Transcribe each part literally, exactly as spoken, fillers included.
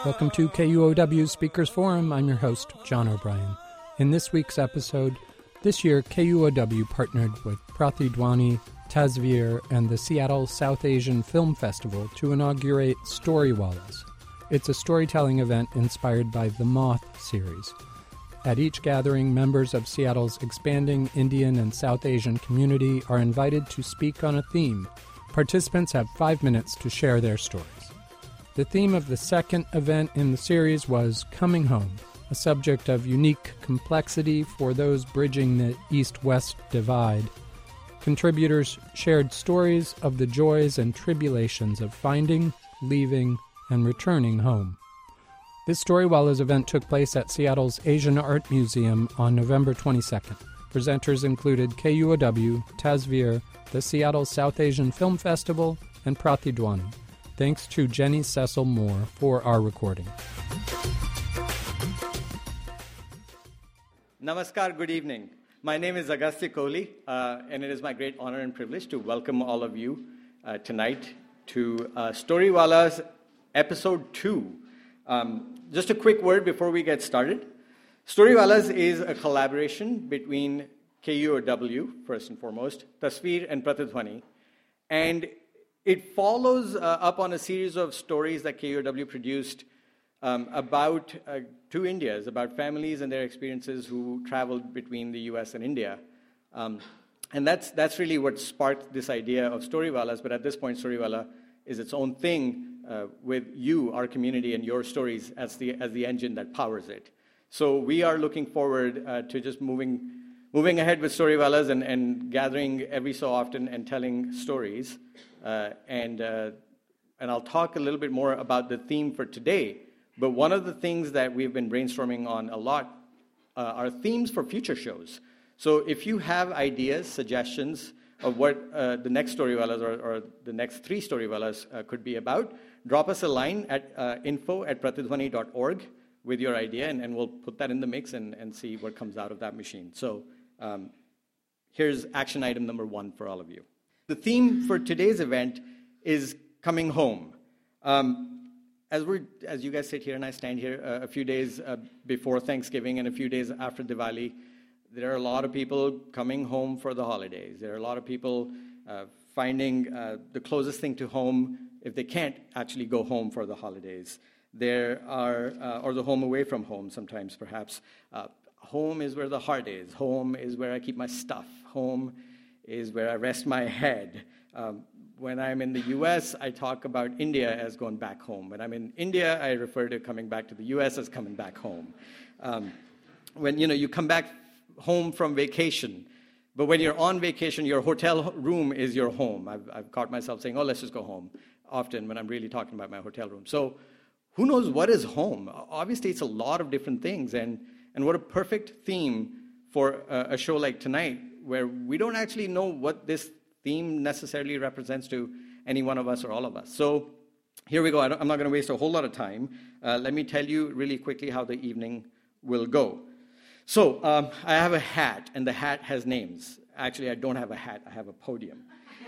Welcome to K U O W Speakers Forum. I'm your host, John O'Brien. In this week's episode, this year K U O W partnered with Pratidwani, Tasveer, and the Seattle South Asian Film Festival to inaugurate Storywalas. It's a storytelling event inspired by the Moth series. At each gathering, members of Seattle's expanding Indian and South Asian community are invited to speak on a theme. Participants have five minutes to share their stories. The theme of the second event in the series was Coming Home, a subject of unique complexity for those bridging the East-West divide. Contributors shared stories of the joys and tribulations of finding, leaving, and returning home. This Storywalas event took place at Seattle's Asian Art Museum on November twenty-second. Presenters included K U O W, Tasveer, the Seattle South Asian Film Festival, and Pratidwani. Thanks to Jenny Cecil Moore for our recording. Namaskar, good evening. My name is Agastya Kohli, uh, and it is my great honor and privilege to welcome all of you uh, tonight to uh, Storywalas Episode two. Um, just a quick word before we get started. Storywalas is a collaboration between K U O W, first and foremost, Tasveer and Pratidwani, and it follows uh, up on a series of stories that K U O W produced um, about uh, two Indias, about families and their experiences who traveled between the U S and India. Um, and that's that's really what sparked this idea of Storywalas, but at this point, Storywala is its own thing uh, with you, our community, and your stories as the as the engine that powers it. So we are looking forward uh, to just moving moving ahead with Storywalas and, and gathering every so often and telling stories. Uh, and uh, and I'll talk a little bit more about the theme for today. But one of the things that we've been brainstorming on a lot uh, are themes for future shows. So if you have ideas, suggestions of what uh, the next Storywalas or, or the next three Storywalas uh, could be about, drop us a line at uh, info at pratidwani dot org with your idea, and, and we'll put that in the mix and, and see what comes out of that machine. So um, here's action item number one for all of you. The theme for today's event is coming home. Um, as we as you guys sit here and I stand here uh, a few days uh, before Thanksgiving and a few days after Diwali, there are a lot of people coming home for the holidays. There are a lot of people uh, finding uh, the closest thing to home if they can't actually go home for the holidays. There are, uh, or the home away from home sometimes perhaps. Uh, home is where the heart is. Home is where I keep my stuff. Home is where I rest my head. Um, when I'm in the U S, I talk about India as going back home. When I'm in India, I refer to coming back to the U S as coming back home. Um, when you know you come back home from vacation, but when you're on vacation, your hotel room is your home. I've, I've caught myself saying, oh, let's just go home, often when I'm really talking about my hotel room. So who knows what is home? Obviously, it's a lot of different things, and, and what a perfect theme for a, a show like tonight, where we don't actually know what this theme necessarily represents to any one of us or all of us. So here we go. I I'm not going to waste a whole lot of time. Uh, let me tell you really quickly how the evening will go. So um, I have a hat, and the hat has names. Actually, I don't have a hat. I have a podium.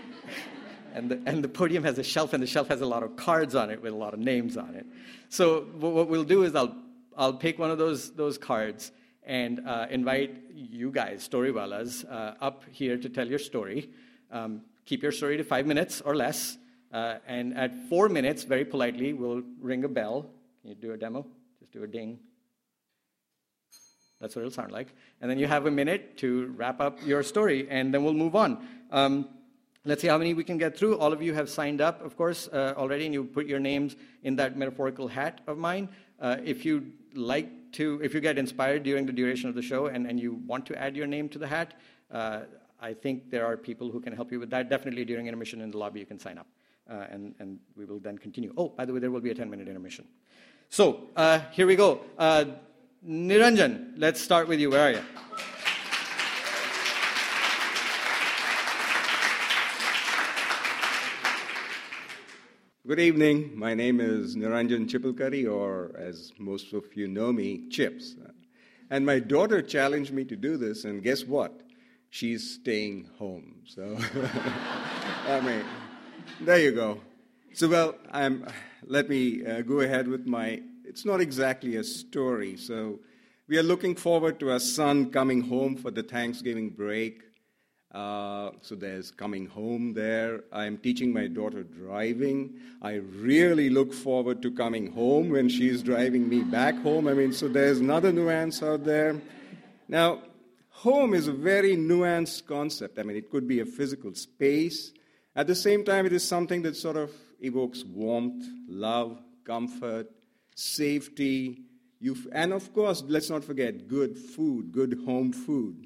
and, the, and the podium has a shelf, and the shelf has a lot of cards on it with a lot of names on it. So what we'll do is I'll, I'll pick one of those, those cards and uh, invite you guys, Storywalas, uh, up here to tell your story. Um, keep your story to five minutes or less. Uh, and at four minutes, very politely, we'll ring a bell. Can you do a demo? Just do a ding. That's what it'll sound like. And then you have a minute to wrap up your story, and then we'll move on. Um, let's see how many we can get through. All of you have signed up, of course, uh, already, and you put your names in that metaphorical hat of mine. Uh, if you like to, if you get inspired during the duration of the show and, and you want to add your name to the hat, uh, I think there are people who can help you with that. Definitely during intermission in the lobby, you can sign up, uh, and, and we will then continue. Oh, by the way, there will be a ten-minute intermission. So uh, here we go. Uh, Niranjan, let's start with you. Where are you? Good evening. My name is Niranjan Chipalkari, or as most of you know me, Chips. And my daughter challenged me to do this, and guess what? She's staying home. So, I mean, there you go. So, well, I'm, let me uh, go ahead with my it's not exactly a story. So we are looking forward to our son coming home for the Thanksgiving break. Uh, so there's coming home there. I'm teaching my daughter driving. I really look forward to coming home when she's driving me back home. I mean, so there's another nuance out there. Now, home is a very nuanced concept. I mean, it could be a physical space. At the same time, it is something that sort of evokes warmth, love, comfort, safety, you've, and of course, let's not forget, good food, good home food.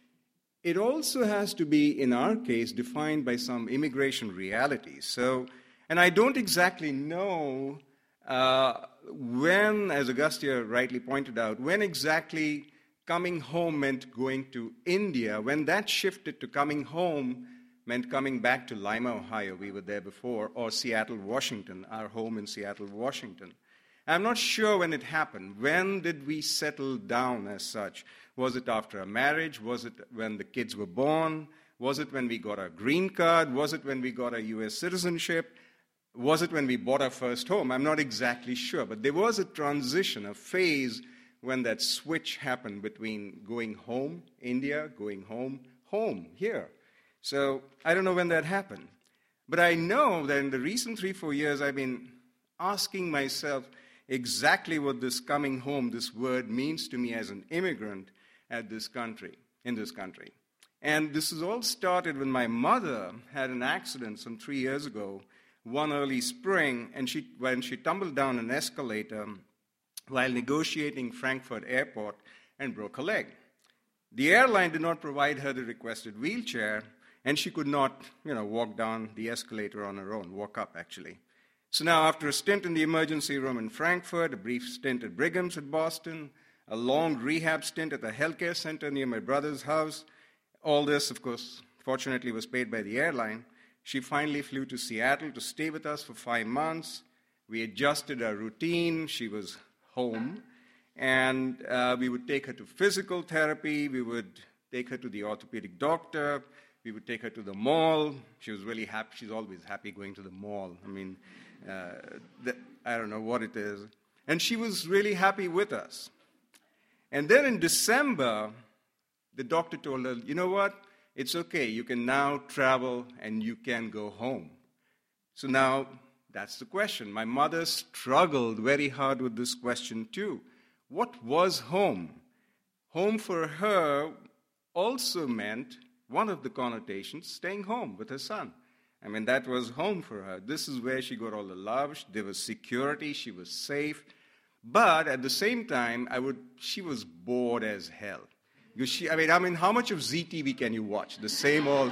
It also has to be, in our case, defined by some immigration realities. So, and I don't exactly know uh, when, as Agastya rightly pointed out, when exactly coming home meant going to India. When that shifted to coming home meant coming back to Lima, Ohio, we were there before, or Seattle, Washington, our home in Seattle, Washington. I'm not sure when it happened. When did we settle down as such? Was it after a marriage? Was it when the kids were born? Was it when we got our green card? Was it when we got our U S citizenship? Was it when we bought our first home? I'm not exactly sure, but there was a transition, a phase when that switch happened between going home, India, going home, home, here. So I don't know when that happened. But I know that in the recent three, four years, I've been asking myself exactly what this coming home, this word, means to me as an immigrant at this country, in this country. And this has all started when my mother had an accident some three years ago, one early spring, and she, when she tumbled down an escalator while negotiating Frankfurt Airport and broke a leg. The airline did not provide her the requested wheelchair, and she could not, you know, walk down the escalator on her own, walk up, actually. So now, after a stint in the emergency room in Frankfurt, a brief stint at Brigham's at Boston, a long rehab stint at the healthcare center near my brother's house, all this, of course, fortunately was paid by the airline, she finally flew to Seattle to stay with us for five months. We adjusted our routine. She was home. And uh, we would take her to physical therapy. We would take her to the orthopedic doctor. We would take her to the mall. She was really happy. She's always happy going to the mall. I mean, uh, the, I don't know what it is. And she was really happy with us. And then in December, the doctor told her, you know what? It's okay. You can now travel and you can go home. So now that's the question. My mother struggled very hard with this question too. What was home? Home for her also meant, one of the connotations, staying home with her son. I mean, that was home for her. This is where she got all the love. There was security. She was safe. But at the same time, I would, she was bored as hell. Because she, I mean, I mean, how much of Z T V can you watch? The same old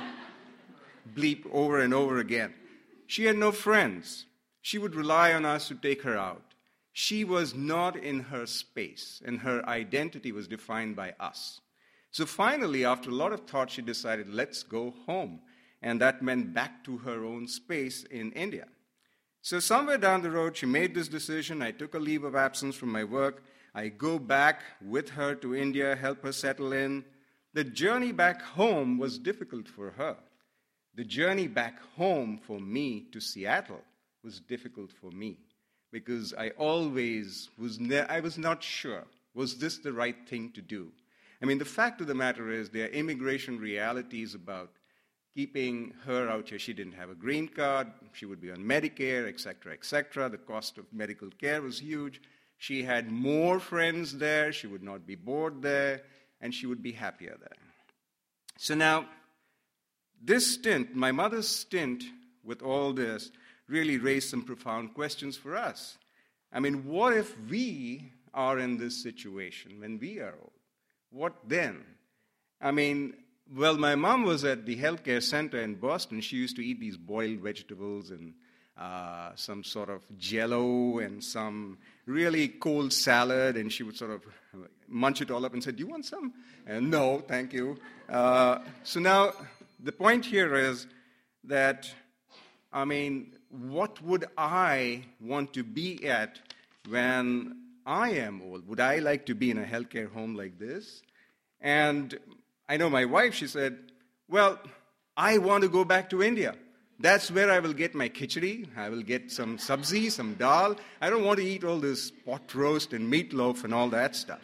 bleep over and over again. She had no friends. She would rely on us to take her out. She was not in her space, and her identity was defined by us. So finally, after a lot of thought, she decided, let's go home. And that meant back to her own space in India. So somewhere down the road, she made this decision. I took a leave of absence from my work. I go back with her to India, help her settle in. The journey back home was difficult for her. The journey back home for me to Seattle was difficult for me because I always was, ne- I was not sure, was this the right thing to do? I mean, the fact of the matter is there are immigration realities about keeping her out here. She didn't have a green card. She would be on Medicare, et cetera, et cetera. The cost of medical care was huge. She had more friends there. She would not be bored there, and she would be happier there. So now, this stint, my mother's stint with all this, really raised some profound questions for us. I mean, what if we are in this situation when we are old? What then? I mean, well, my mom was at the healthcare center in Boston. She used to eat these boiled vegetables and uh, some sort of Jell-O and some really cold salad, and she would sort of munch it all up and say, do you want some? And no, thank you. Uh, so now, the point here is that, I mean, what would I want to be at when I am old? Would I like to be in a healthcare home like this? And I know my wife, she said, well, I want to go back to India. That's where I will get my khichdi. I will get some sabzi, some dal. I don't want to eat all this pot roast and meatloaf and all that stuff.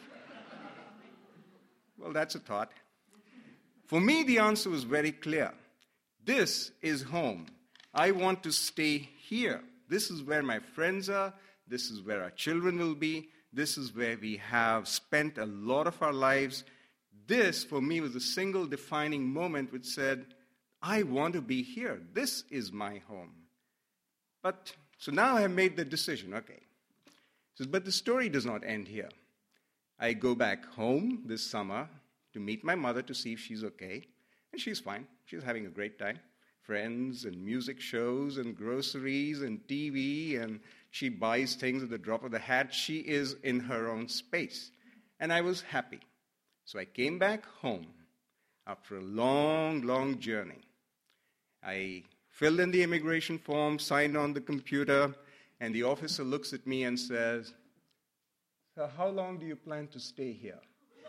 Well, that's a thought. For me, the answer was very clear. This is home. I want to stay here. This is where my friends are. This is where our children will be. This is where we have spent a lot of our lives. This, for me, was a single defining moment which said, I want to be here. This is my home. But, so now I have made the decision, okay. So, but the story does not end here. I go back home this summer to meet my mother to see if she's okay. And she's fine. She's having a great time. Friends and music shows and groceries and T V, and she buys things at the drop of the hat. She is in her own space. And I was happy. So I came back home after a long, long journey. I filled in the immigration form, signed on the computer, and the officer looks at me and says, so how long do you plan to stay here?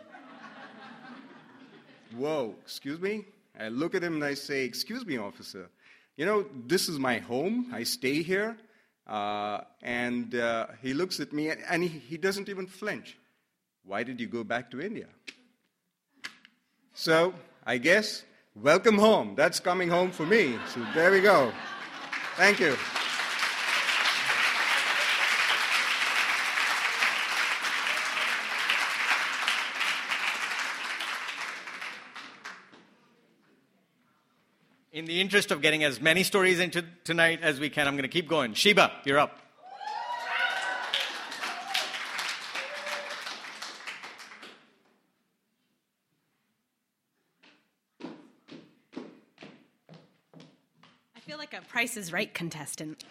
Whoa, excuse me? I look at him and I say, excuse me, officer. You know, this is my home. I stay here. Uh, and uh, he looks at me, and he, he doesn't even flinch. Why did you go back to India? So, I guess, welcome home. That's coming home for me. So there we go. Thank you. In the interest of getting as many stories into tonight as we can, I'm going to keep going. Sheba, you're up. I feel like a Price is Right contestant.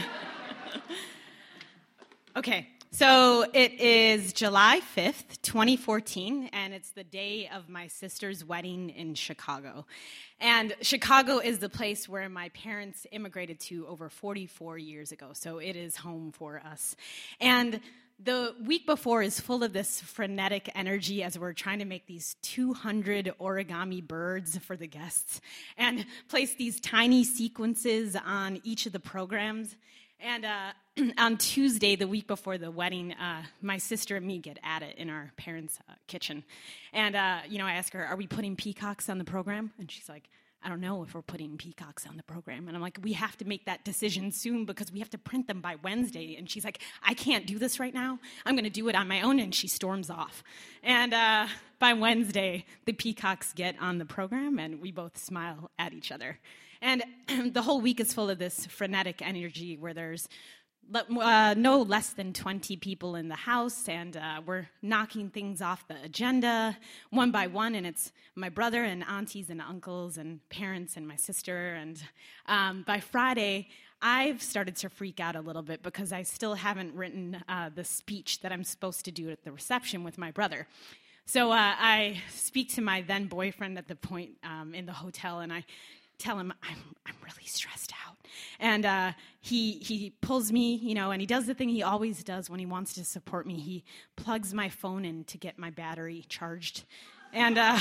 Okay, so it is July fifth, twenty fourteen, and it's the day of my sister's wedding in Chicago. And Chicago is the place where my parents immigrated to over forty-four years ago, so it is home for us. And the week before is full of this frenetic energy as we're trying to make these two hundred origami birds for the guests and place these tiny sequences on each of the programs. And uh, on Tuesday, the week before the wedding, uh, my sister and me get at it in our parents' uh, kitchen. And, uh, you know, I ask her, are we putting peacocks on the program? And she's like, I don't know if we're putting peacocks on the program. And I'm like, we have to make that decision soon because we have to print them by Wednesday. And she's like, I can't do this right now. I'm going to do it on my own. And she storms off. And uh, by Wednesday, the peacocks get on the program, and we both smile at each other. And the whole week is full of this frenetic energy where there's uh, no less than twenty people in the house, and uh, we're knocking things off the agenda one by one, and it's my brother and aunties and uncles and parents and my sister. And um, by Friday, I've started to freak out a little bit because I still haven't written uh, the speech that I'm supposed to do at the reception with my brother. So uh, I speak to my then boyfriend at the point um, in the hotel, and I tell him I'm I'm really stressed out. And uh, he he pulls me, you know, and he does the thing he always does when he wants to support me. He plugs my phone in to get my battery charged. And uh,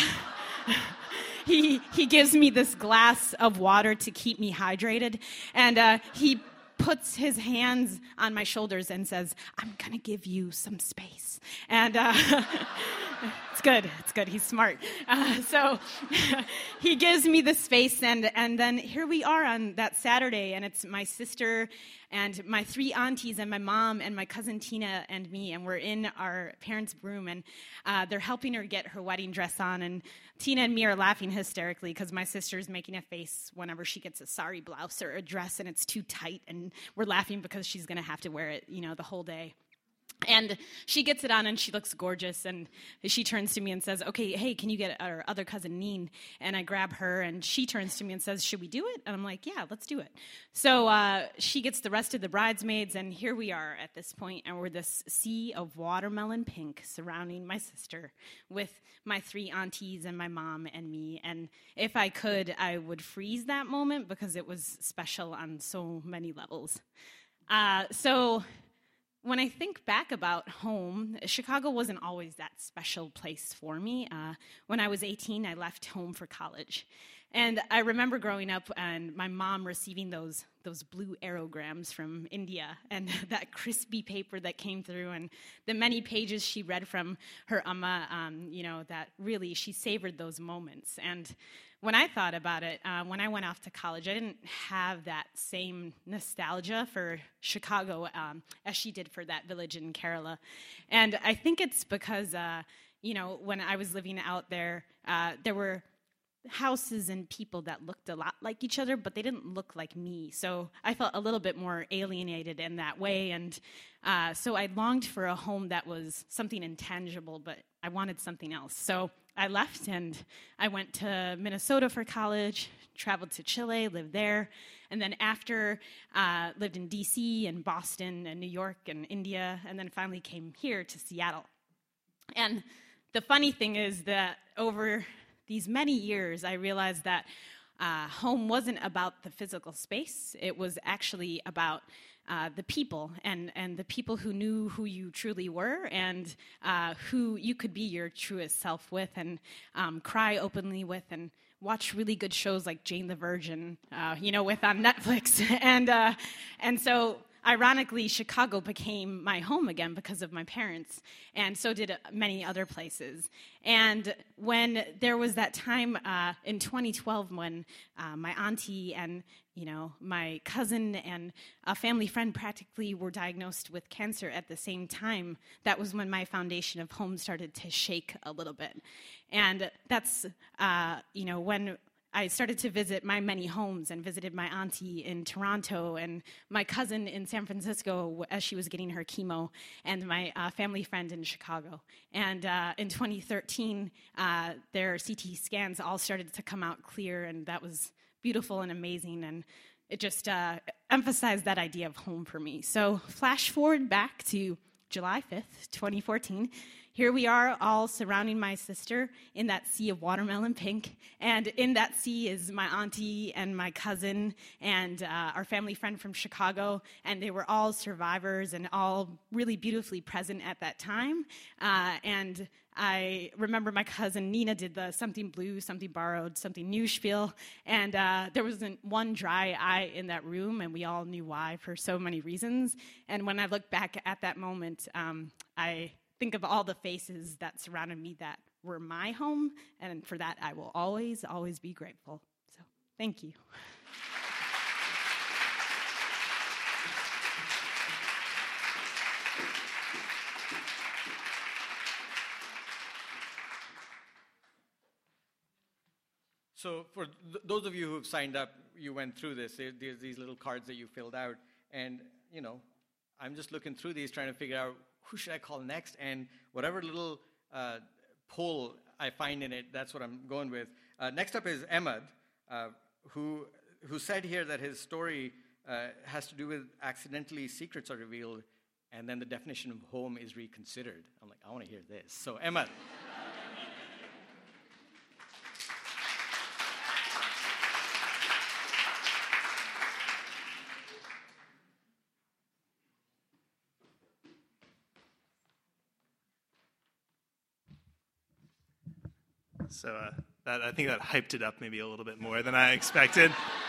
he he gives me this glass of water to keep me hydrated. And uh, he puts his hands on my shoulders and says, I'm going to give you some space. And uh, it's good. It's good. He's smart. Uh, so he gives me the space, and, and then here we are on that Saturday, and it's my sister and my three aunties and my mom and my cousin Tina and me, and we're in our parents' room, and uh, they're helping her get her wedding dress on, and Tina and me are laughing hysterically because my sister's making a face whenever she gets a sari blouse or a dress and it's too tight, and we're laughing because she's going to have to wear it, you know, the whole day. And she gets it on, and she looks gorgeous, and she turns to me and says, okay, hey, can you get our other cousin, Neen? And I grab her, and she turns to me and says, should we do it? And I'm like, yeah, let's do it. So uh, she gets the rest of the bridesmaids, and here we are at this point, and we're this sea of watermelon pink surrounding my sister with my three aunties and my mom and me. And if I could, I would freeze that moment because it was special on so many levels. Uh, so... When I think back about home, Chicago wasn't always that special place for me. Uh, when I was eighteen, I left home for college. And I remember growing up and my mom receiving those those blue aerograms from India and that crispy paper that came through and the many pages she read from her amma, um, you know, that really she savored those moments. And when I thought about it, uh, when I went off to college, I didn't have that same nostalgia for Chicago um, as she did for that village in Kerala. And I think it's because, uh, you know, when I was living out there, uh, there were houses and people that looked a lot like each other, but they didn't look like me. So I felt a little bit more alienated in that way. And uh, so I longed for a home that was something intangible, but I wanted something else. So I left and I went to Minnesota for college, traveled to Chile, lived there. And then after, uh, lived in D C and Boston and New York and India, and then finally came here to Seattle. And the funny thing is that over these many years, I realized that uh, home wasn't about the physical space. It was actually about uh, the people and, and the people who knew who you truly were and uh, who you could be your truest self with and um, cry openly with and watch really good shows like Jane the Virgin, uh, you know, with on Netflix. and uh, and so ironically, Chicago became my home again because of my parents, and so did many other places. And when there was that time uh, in twenty twelve when uh, my auntie and, you know, my cousin and a family friend practically were diagnosed with cancer at the same time, that was when my foundation of home started to shake a little bit. And that's, uh, you know, when I started to visit my many homes and visited my auntie in Toronto and my cousin in San Francisco as she was getting her chemo and my uh, family friend in Chicago. And uh, in twenty thirteen, uh, their C T scans all started to come out clear, and that was beautiful and amazing, and it just uh, emphasized that idea of home for me. So flash forward back to July fifth, twenty fourteen. Here we are all surrounding my sister in that sea of watermelon pink, and in that sea is my auntie and my cousin and uh, our family friend from Chicago, and they were all survivors and all really beautifully present at that time. Uh, and I remember my cousin Nina did the something blue, something borrowed, something new spiel, and uh, there wasn't one dry eye in that room, and we all knew why for so many reasons. And when I look back at that moment, um, I think of all the faces that surrounded me that were my home, and for that I will always, always be grateful. So, thank you. So for th- those of you who have signed up, you went through this. There, there's these little cards that you filled out, and, you know, I'm just looking through these trying to figure out who should I call next, and whatever little uh, poll I find in it, that's what I'm going with. Uh, next up is Ahmed, uh, who who said here that his story uh, has to do with accidentally secrets are revealed, and then the definition of home is reconsidered. I'm like, I want to hear this. So Ahmed. So uh, that I think that hyped it up maybe a little bit more than I expected.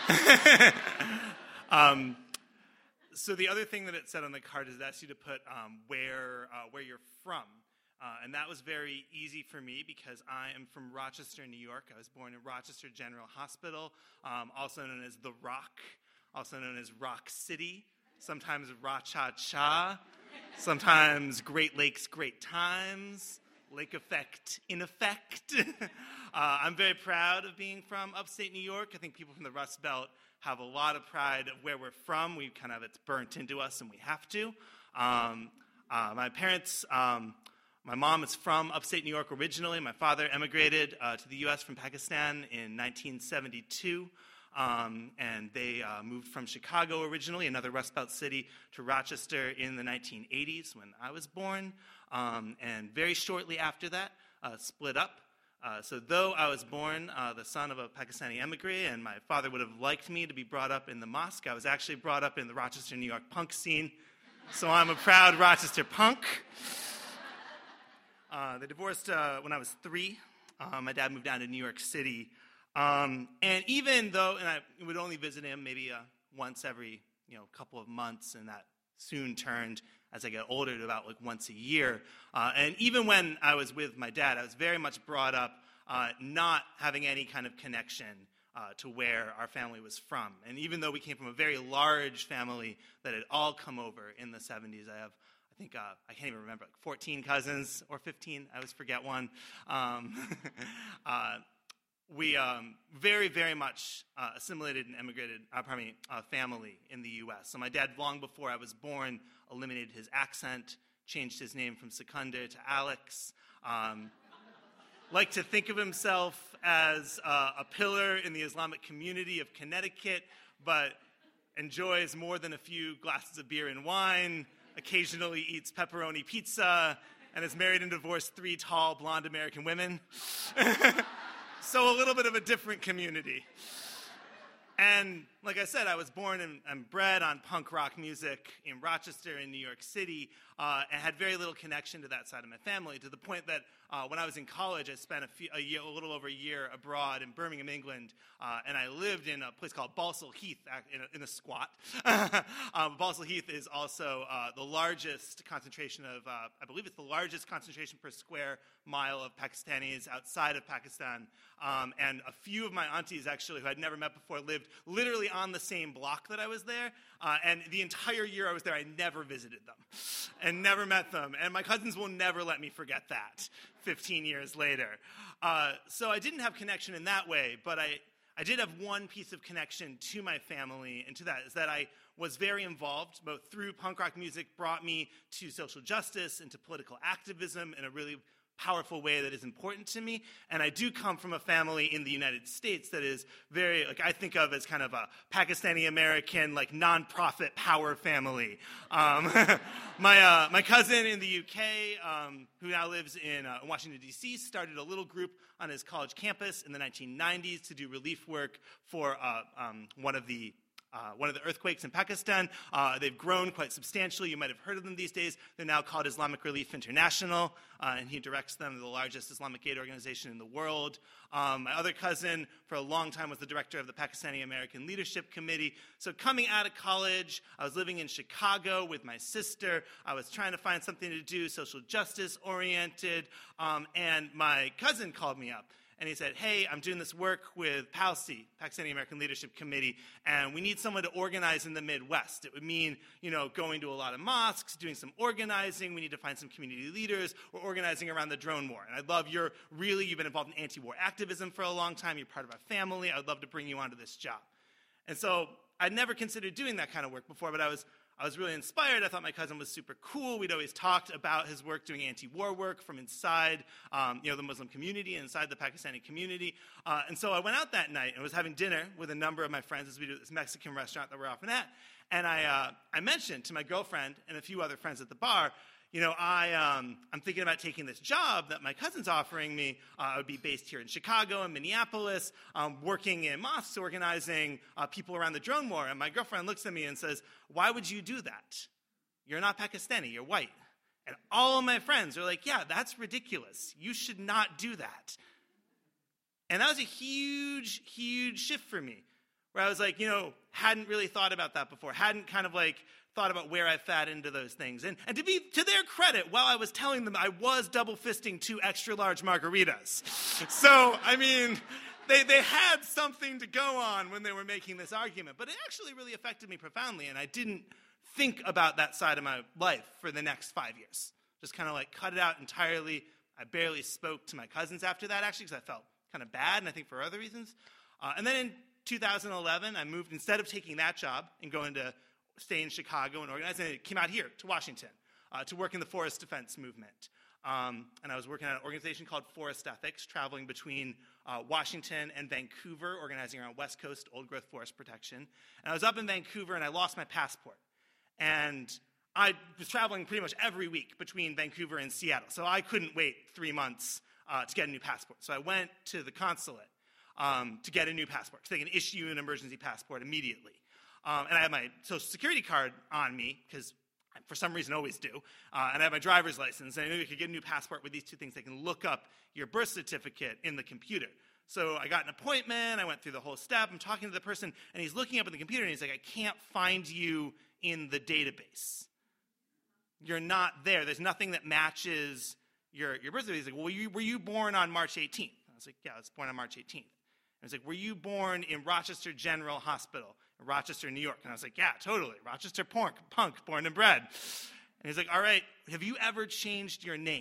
um, so the other thing that it said on the card is it asked you to put um, where uh, where you're from. Uh, and that was very easy for me because I am from Rochester, New York. I was born in Rochester General Hospital, um, also known as The Rock, also known as Rock City, sometimes Ra-Cha-Cha, sometimes Great Lakes, Great Times, Lake Effect, in effect. uh, I'm very proud of being from upstate New York. I think people from the Rust Belt have a lot of pride of where we're from. We kind of, it's burnt into us and we have to. Um, uh, my parents, um, my mom is from upstate New York originally. My father emigrated uh, to the U S from Pakistan in nineteen seventy-two. Um, and they uh, moved from Chicago originally, another Rust Belt city, to Rochester in the nineteen eighties when I was born. Um, and very shortly after that, uh, split up. Uh, so though I was born uh, the son of a Pakistani emigre, and my father would have liked me to be brought up in the mosque, I was actually brought up in the Rochester, New York punk scene. So I'm a proud Rochester punk. Uh, they divorced uh, when I was three. Uh, my dad moved down to New York City Um, and even though, and I would only visit him maybe uh, once every, you know, couple of months, and that soon turned, as I get older, to about like once a year. Uh, and even when I was with my dad, I was very much brought up uh, not having any kind of connection uh, to where our family was from. And even though we came from a very large family that had all come over in the seventies, I have, I think, uh, I can't even remember, like fourteen cousins or fifteen, I always forget one. Um, uh, We um, very, very much uh, assimilated and emigrated, uh, pardon me, uh, family in the U S. So my dad, long before I was born, eliminated his accent, changed his name from Secundar to Alex, um, liked to think of himself as uh, a pillar in the Islamic community of Connecticut, but enjoys more than a few glasses of beer and wine, occasionally eats pepperoni pizza, and is married and divorced three tall, blonde American women. So a little bit of a different community. And like I said, I was born and, and bred on punk rock music in Rochester in New York City, uh, and had very little connection to that side of my family, to the point that uh, when I was in college, I spent a, few, a, year, a little over a year abroad in Birmingham, England, uh, and I lived in a place called Balsall Heath, in a, in a squat. um, Balsall Heath is also uh, the largest concentration of, uh, I believe it's the largest concentration per square mile of Pakistanis outside of Pakistan. Um, and a few of my aunties, actually, who I'd never met before, lived literally on the same block that I was there. Uh, and the entire year I was there, I never visited them and never met them. And my cousins will never let me forget that fifteen years later. Uh, so I didn't have connection in that way, but I, I did have one piece of connection to my family, and to that is that I was very involved, both through punk rock music, brought me to social justice and to political activism in a really powerful way that is important to me. And I do come from a family in the United States that is very, like, I think of as kind of a Pakistani-American, like, nonprofit power family. Um, my uh, my cousin in the U K, um, who now lives in uh, Washington, D C, started a little group on his college campus in the nineteen nineties to do relief work for uh, um, one of the Uh, one of the earthquakes in Pakistan. Uh, they've grown quite substantially. You might have heard of them these days. They're now called Islamic Relief International, uh, and he directs them, the largest Islamic aid organization in the world. Um, my other cousin, for a long time, was the director of the Pakistani American Leadership Committee. So coming out of college, I was living in Chicago with my sister. I was trying to find something to do, social justice oriented, um, and my cousin called me up. And he said, hey, I'm doing this work with P A L C, Pakistani American Leadership Committee, and we need someone to organize in the Midwest. It would mean, you know, going to a lot of mosques, doing some organizing. We need to find some community leaders. We're organizing around the drone war. And I love your, really, you've been involved in anti-war activism for a long time. You're part of our family. I would love to bring you onto this job. And so I'd never considered doing that kind of work before, but I was I was really inspired. I thought my cousin was super cool. We'd always talked about his work doing anti-war work from inside, um, you know, the Muslim community, inside the Pakistani community. Uh, and so I went out that night and was having dinner with a number of my friends as we do at this Mexican restaurant that we're often at. And I, uh, I mentioned to my girlfriend and a few other friends at the bar, you know, I, um, I'm thinking about taking this job that my cousin's offering me. Uh, I would be based here in Chicago and Minneapolis, um, working in mosques, organizing uh, people around the drone war. And my girlfriend looks at me and says, why would you do that? You're not Pakistani, you're white. And all of my friends are like, yeah, that's ridiculous. You should not do that. And that was a huge, huge shift for me, where I was like, you know, hadn't really thought about that before, hadn't kind of like thought about where I fat into those things. And, and to be to their credit, while I was telling them, I was double fisting two extra large margaritas. So, I mean, they, they had something to go on when they were making this argument. But it actually really affected me profoundly, and I didn't think about that side of my life for the next five years. Just kind of like cut it out entirely. I barely spoke to my cousins after that, actually, because I felt kind of bad, and I think for other reasons. Uh, and then in two thousand eleven, I moved, instead of taking that job and going to stay in Chicago and organize, and it came out here to Washington uh, to work in the forest defense movement. Um, and I was working at an organization called Forest Ethics, traveling between uh, Washington and Vancouver, organizing around West Coast old-growth forest protection. And I was up in Vancouver, and I lost my passport. And I was traveling pretty much every week between Vancouver and Seattle, so I couldn't wait three months uh, to get a new passport. So I went to the consulate um, to get a new passport, so they can issue an emergency passport immediately. Um, and I had my Social Security card on me, because I, for some reason, always do. Uh, and I have my driver's license. And I knew you could get a new passport with these two things. They can look up your birth certificate in the computer. So I got an appointment, I went through the whole step, I'm talking to the person, and he's looking up at the computer, and he's like, I can't find you in the database. You're not there. There's nothing that matches your, your birth certificate. He's like, well, were you, were you born on March eighteenth? I was like, yeah, I was born on March eighteenth. And he's like, were you born in Rochester General Hospital in Rochester, New York? And I was like, yeah, totally. Rochester punk, punk, born and bred. And he's like, all right, have you ever changed your name?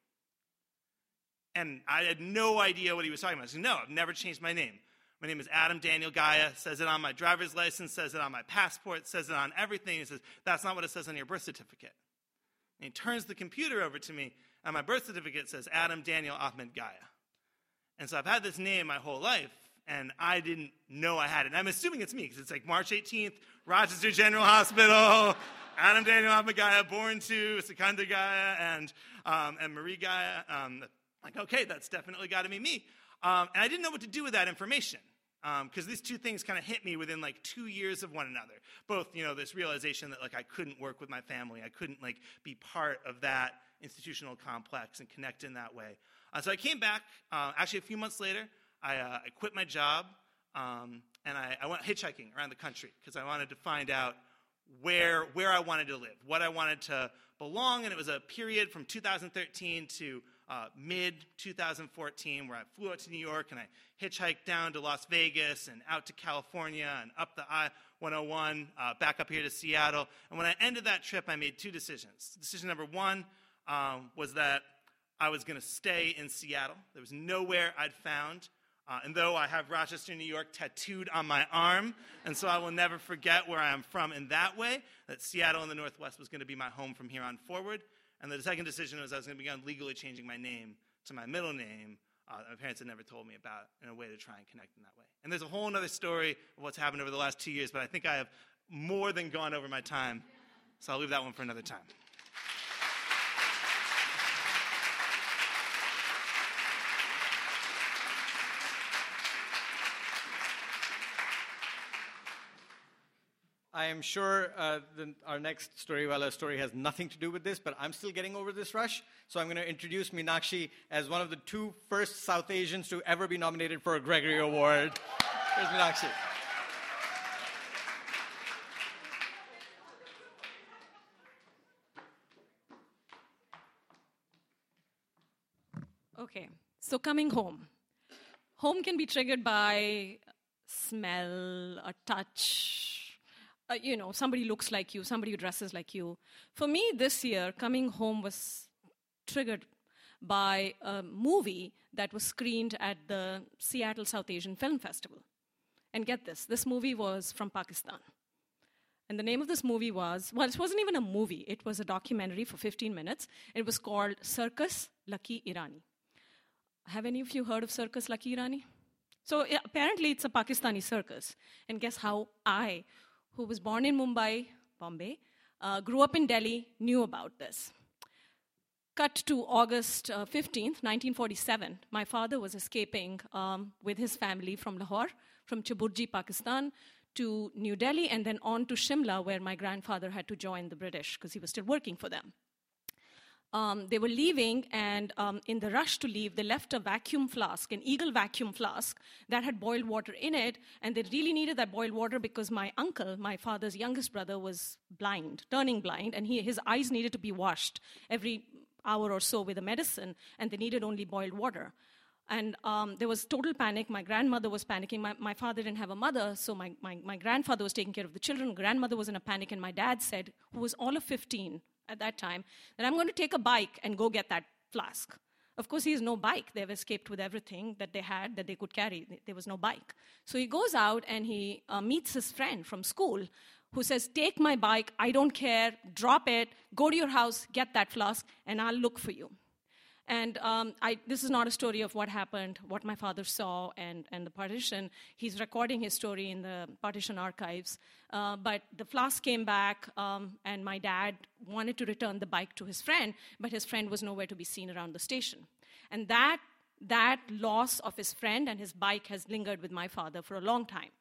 And I had no idea what he was talking about. I said, no, I've never changed my name. My name is Adam Daniel Gaia, says it on my driver's license, says it on my passport, says it on everything. He says, that's not what it says on your birth certificate. And he turns the computer over to me, and my birth certificate says Adam Daniel Ahmed Gaia. And so I've had this name my whole life, and I didn't know I had it. And I'm assuming it's me, because it's like March eighteenth, Rochester General Hospital, Adam Daniel Ahmed Gaia, born to Sikandar Gaia and, um, and Marie Gaia. Um, like, okay, that's definitely got to be me. Um, and I didn't know what to do with that information. Because um, these two things kind of hit me within like two years of one another. Both, you know, this realization that like I couldn't work with my family, I couldn't like be part of that institutional complex and connect in that way. Uh, so I came back. Uh, actually, a few months later, I, uh, I quit my job um, and I, I went hitchhiking around the country because I wanted to find out where where I wanted to live, what I wanted to belong. And it was a period from two thousand thirteen to Uh, mid two thousand fourteen, where I flew out to New York and I hitchhiked down to Las Vegas and out to California and up the I one oh one, uh, back up here to Seattle. And when I ended that trip, I made two decisions. Decision number one um, was that I was going to stay in Seattle. There was nowhere I'd found. Uh, and though I have Rochester, New York tattooed on my arm, and so I will never forget where I am from in that way, that Seattle in the Northwest was going to be my home from here on forward. And the second decision was I was going to begin legally changing my name to my middle name uh, that my parents had never told me about in a way to try and connect in that way. And there's a whole other story of what's happened over the last two years, but I think I have more than gone over my time, so I'll leave that one for another time. I am sure uh, the, our next Storyvala story has nothing to do with this, but I'm still getting over this rush. So I'm going to introduce Meenakshi as one of the two first South Asians to ever be nominated for a Gregory Award. Here's Meenakshi. Okay, so coming home. Home can be triggered by smell, a touch, Uh, you know, somebody looks like you, somebody who dresses like you. For me, this year, coming home was triggered by a movie that was screened at the Seattle South Asian Film Festival. And get this, this movie was from Pakistan. And the name of this movie was, well, it wasn't even a movie. It was a documentary for fifteen minutes. It was called Circus Lucky Irani. Have any of you heard of Circus Lucky Irani? So yeah, apparently it's a Pakistani circus. And guess how I, who was born in Mumbai, Bombay, uh, grew up in Delhi, knew about this. Cut to August uh, fifteenth, nineteen forty-seven. My father was escaping um, with his family from Lahore, from Chaburji, Pakistan, to New Delhi, and then on to Shimla, where my grandfather had to join the British because he was still working for them. Um, they were leaving, and um, in the rush to leave, they left a vacuum flask, an Eagle vacuum flask, that had boiled water in it, and they really needed that boiled water because my uncle, my father's youngest brother, was blind, turning blind, and he, his eyes needed to be washed every hour or so with a medicine, and they needed only boiled water. And um, there was total panic. My grandmother was panicking. My, my father didn't have a mother, so my, my, my grandfather was taking care of the children. Grandmother was in a panic, and my dad said, who was all of fifteen, at that time, that I'm going to take a bike and go get that flask. Of course, he has no bike. They've escaped with everything that they had that they could carry. There was no bike. So he goes out and he uh, meets his friend from school who says, take my bike, I don't care, drop it, go to your house, get that flask, and I'll look for you. And um, I, this is not a story of what happened, what my father saw, and, and the partition. He's recording his story in the partition archives. Uh, but the flask came back, um, and my dad wanted to return the bike to his friend, but his friend was nowhere to be seen around the station. And that, that loss of his friend and his bike has lingered with my father for a long time.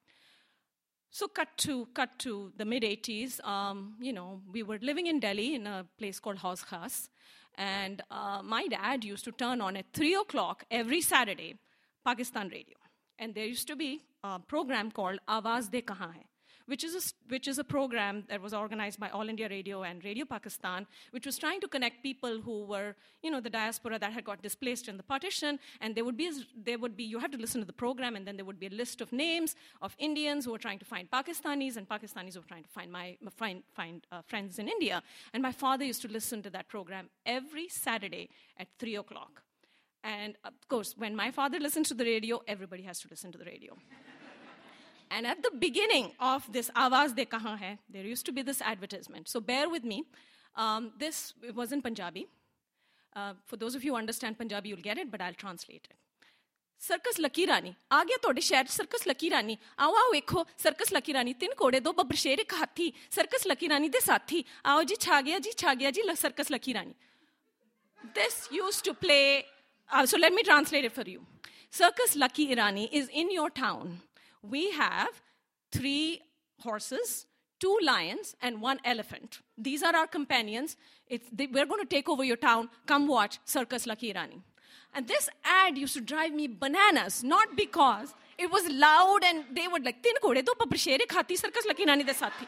So cut to cut to the mid-eighties, um, you know, we were living in Delhi in a place called Haus Khas. And uh, my dad used to turn on at three o'clock every Saturday Pakistan radio. And there used to be a program called Awaaz De Kahan Hai, which is, a, which is a program that was organized by All India Radio and Radio Pakistan, which was trying to connect people who were, you know, the diaspora that had got displaced in the partition, and there would be, there would be, you have to listen to the program, and then there would be a list of names of Indians who were trying to find Pakistanis, and Pakistanis who were trying to find my find, find uh, friends in India. And my father used to listen to that program every Saturday at three o'clock. And of course, when my father listens to the radio, everybody has to listen to the radio. And at the beginning of this Awaaz De Kahan Hai, there used to be this advertisement. So bear with me. Um, this it was in Punjabi. Uh, for those of you who understand Punjabi, you'll get it, but I'll translate it. Circus Lucky Rani. आ गया तोड़े शहर Circus Lucky Rani. आओ आओ देखो Circus Lucky Rani. तीन कोड़े दो बब्बर शेर एक हाथी. Circus Lucky Rani दे साथी. आओ जी छा गया जी छा गया जी Circus Lucky Rani. This used to play. Uh, so let me translate it for you. Circus Lucky Irani is in your town. We have three horses, two lions, and one elephant. These are our companions. It's, they, we're going to take over your town. Come watch Circus Lucky Irani. And this ad used to drive me bananas, not because it was loud and they would like, Tin kode do papar shere khati Circus Lucky Irani de sathi.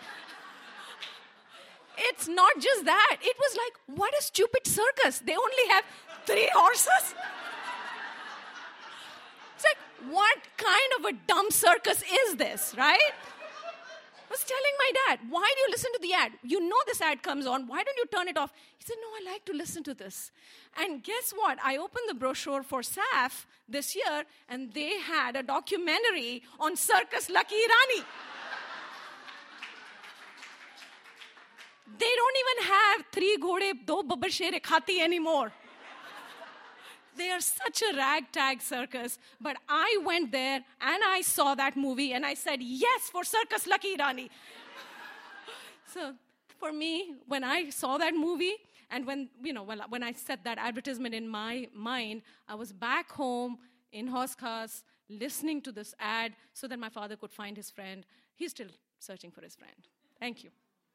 It's not just that. It was like, what a stupid circus. They only have three horses. It's like, what kind of a dumb circus is this, right? I was telling my dad, why do you listen to the ad? You know this ad comes on. Why don't you turn it off? He said, no, I like to listen to this. And guess what? I opened the brochure for S A F this year, and they had a documentary on Circus Lucky Irani. They don't even have three ghode, do babbar shere khati anymore. They are such a ragtag circus. But I went there and I saw that movie and I said, yes, for Circus Lucky Irani. So for me, when I saw that movie and when, you know, when I set that advertisement in my mind, I was back home in Hauz Khas listening to this ad so that my father could find his friend. He's still searching for his friend. Thank you.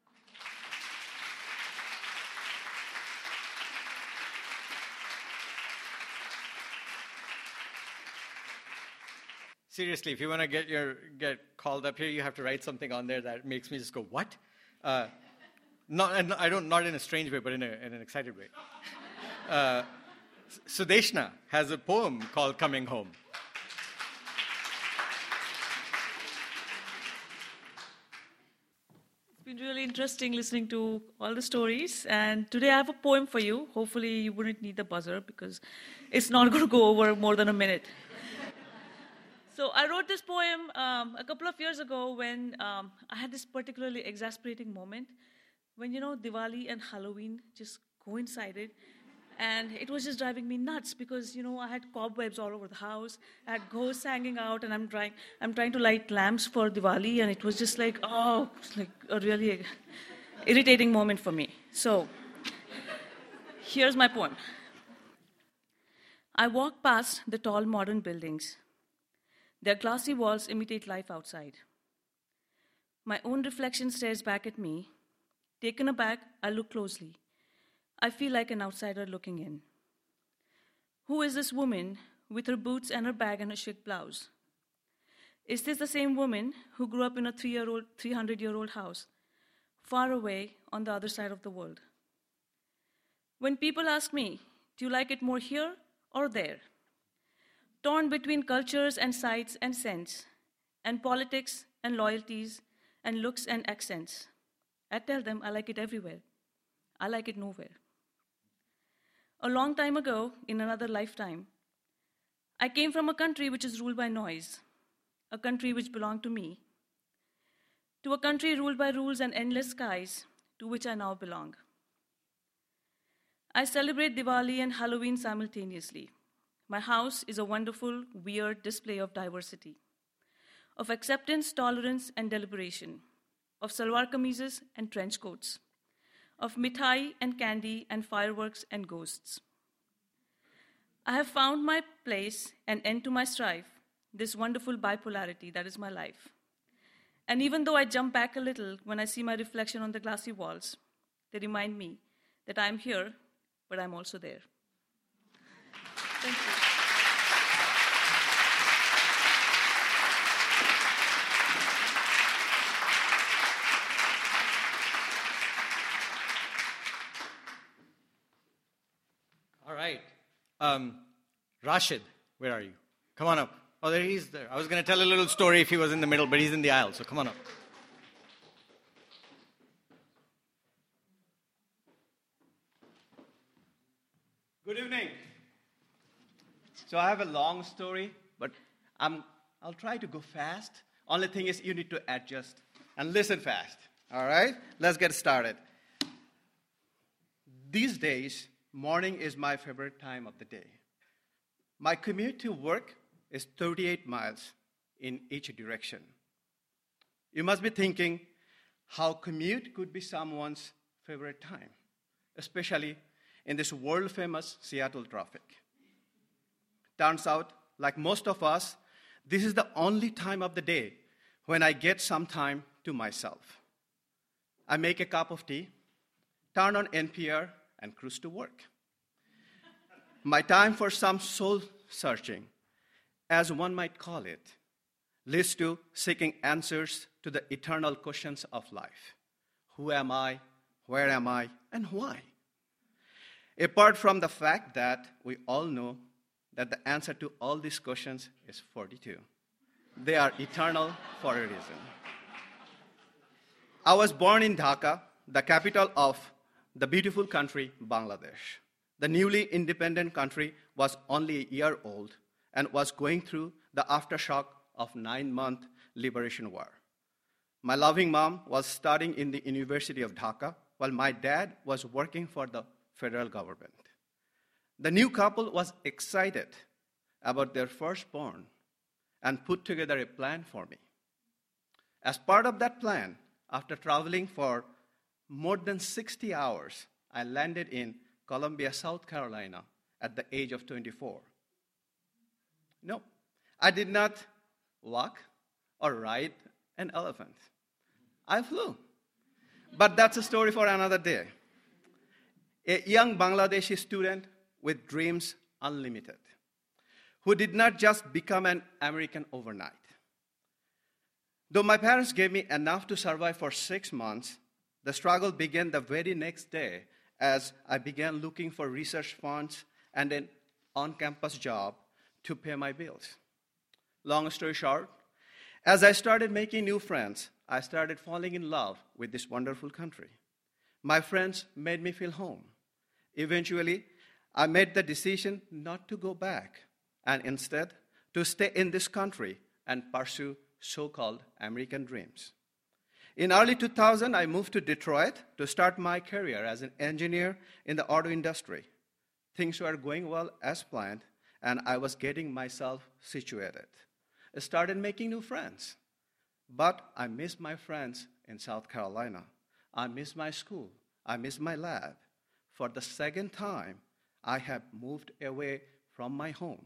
Seriously, if you want to get your get called up here, you have to write something on there that makes me just go, what? Uh, not, and I don't, not in a strange way, but in, a, in an excited way. Uh, Sudeshna has a poem called Coming Home. It's been really interesting listening to all the stories. And today I have a poem for you. Hopefully you wouldn't need the buzzer because it's not going to go over more than a minute. So I wrote this poem um, a couple of years ago when um, I had this particularly exasperating moment when, you know, Diwali and Halloween just coincided. And it was just driving me nuts because, you know, I had cobwebs all over the house. I had ghosts hanging out, and I'm trying, I'm trying to light lamps for Diwali. And it was just like, oh, it's like a really irritating moment for me. So here's my poem. I walk past the tall modern buildings. Their glassy walls imitate life outside. My own reflection stares back at me. Taken aback, I look closely. I feel like an outsider looking in. Who is this woman with her boots and her bag and her chic blouse? Is this the same woman who grew up in a three-year-old, three hundred-year-old house, far away on the other side of the world? When people ask me, do you like it more here or there? Torn between cultures and sights and scents, and politics and loyalties, and looks and accents, I tell them I like it everywhere. I like it nowhere. A long time ago, in another lifetime, I came from a country which is ruled by noise, a country which belonged to me, to a country ruled by rules and endless skies, to which I now belong. I celebrate Diwali and Halloween simultaneously. My house is a wonderful, weird display of diversity, of acceptance, tolerance, and deliberation, of salwar kameezes and trench coats, of mithai and candy and fireworks and ghosts. I have found my place and end to my strife, this wonderful bipolarity that is my life. And even though I jump back a little when I see my reflection on the glassy walls, they remind me that I'm here, but I'm also there. Thank you. right. Um, Rashid, where are you? Come on up. Oh, there he is there. I was going to tell a little story if he was in the middle, but he's in the aisle, so come on up. Good evening. So I have a long story, but I'm, I'll try to go fast. Only thing is you need to adjust and listen fast. All right? Let's get started. These days, morning is my favorite time of the day. My commute to work is thirty-eight miles in each direction. You must be thinking how commute could be someone's favorite time, especially in this world-famous Seattle traffic. Turns out, like most of us, this is the only time of the day when I get some time to myself. I make a cup of tea, turn on N P R, and cruise to work. My time for some soul searching, as one might call it, leads to seeking answers to the eternal questions of life. Who am I? Where am I? And why? Apart from the fact that we all know that the answer to all these questions is forty-two. They are eternal for a reason. I was born in Dhaka, the capital of the beautiful country, Bangladesh. The newly independent country was only a year old and was going through the aftershock of nine-month liberation war. My loving mom was studying in the University of Dhaka, while my dad was working for the federal government. The new couple was excited about their firstborn and put together a plan for me. As part of that plan, after traveling for more than sixty hours, I landed in Columbia, South Carolina at the age of twenty-four. No, I did not walk or ride an elephant. I flew. But that's a story for another day. A young Bangladeshi student with dreams unlimited, who did not just become an American overnight. Though my parents gave me enough to survive for six months, the struggle began the very next day as I began looking for research funds and an on-campus job to pay my bills. Long story short, as I started making new friends, I started falling in love with this wonderful country. My friends made me feel home. Eventually, I made the decision not to go back and instead to stay in this country and pursue so-called American dreams. In early two thousand, I moved to Detroit to start my career as an engineer in the auto industry. Things were going well as planned, and I was getting myself situated. I started making new friends. But I missed my friends in South Carolina. I missed my school. I missed my lab. For the second time, I have moved away from my home.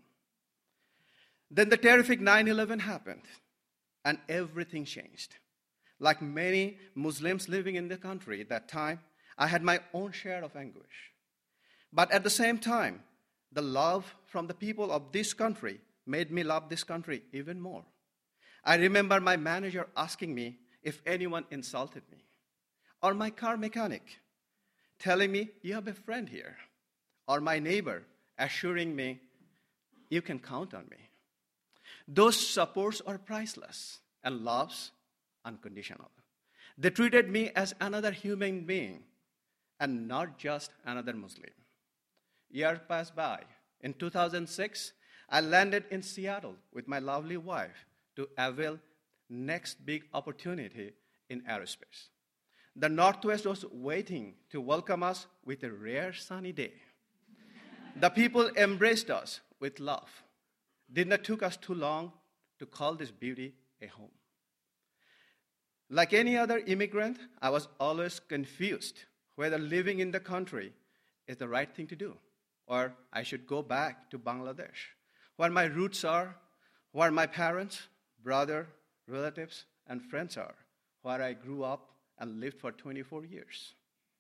Then the terrific nine eleven happened, and everything changed. Like many Muslims living in the country at that time, I had my own share of anguish. But at the same time, the love from the people of this country made me love this country even more. I remember my manager asking me if anyone insulted me, or my car mechanic telling me, you have a friend here, or my neighbor assuring me, you can count on me. Those supports are priceless, and loves unconditional. They treated me as another human being and not just another Muslim. Years passed by. In two thousand six, I landed in Seattle with my lovely wife to avail next big opportunity in aerospace. The Northwest was waiting to welcome us with a rare sunny day. The people embraced us with love. Did not took us too long to call this beauty a home. Like any other immigrant, I was always confused whether living in the country is the right thing to do, or I should go back to Bangladesh, where my roots are, where my parents, brother, relatives, and friends are, where I grew up and lived for twenty-four years.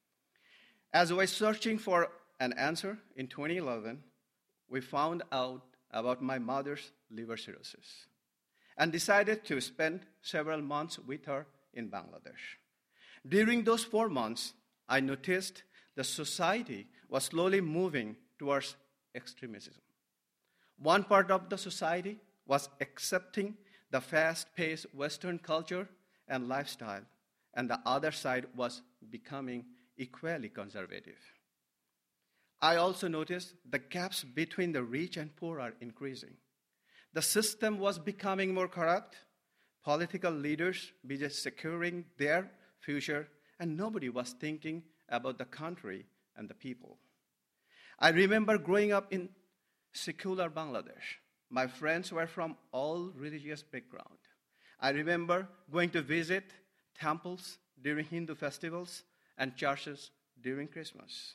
As I was searching for an answer in twenty eleven, we found out about my mother's liver cirrhosis and decided to spend several months with her in Bangladesh. During those four months, I noticed the society was slowly moving towards extremism. One part of the society was accepting the fast-paced Western culture and lifestyle, and the other side was becoming equally conservative. I also noticed the gaps between the rich and poor are increasing. The system was becoming more corrupt, political leaders began securing their future, and nobody was thinking about the country and the people. I remember growing up in secular Bangladesh. My friends were from all religious background. I remember going to visit temples during Hindu festivals and churches during Christmas.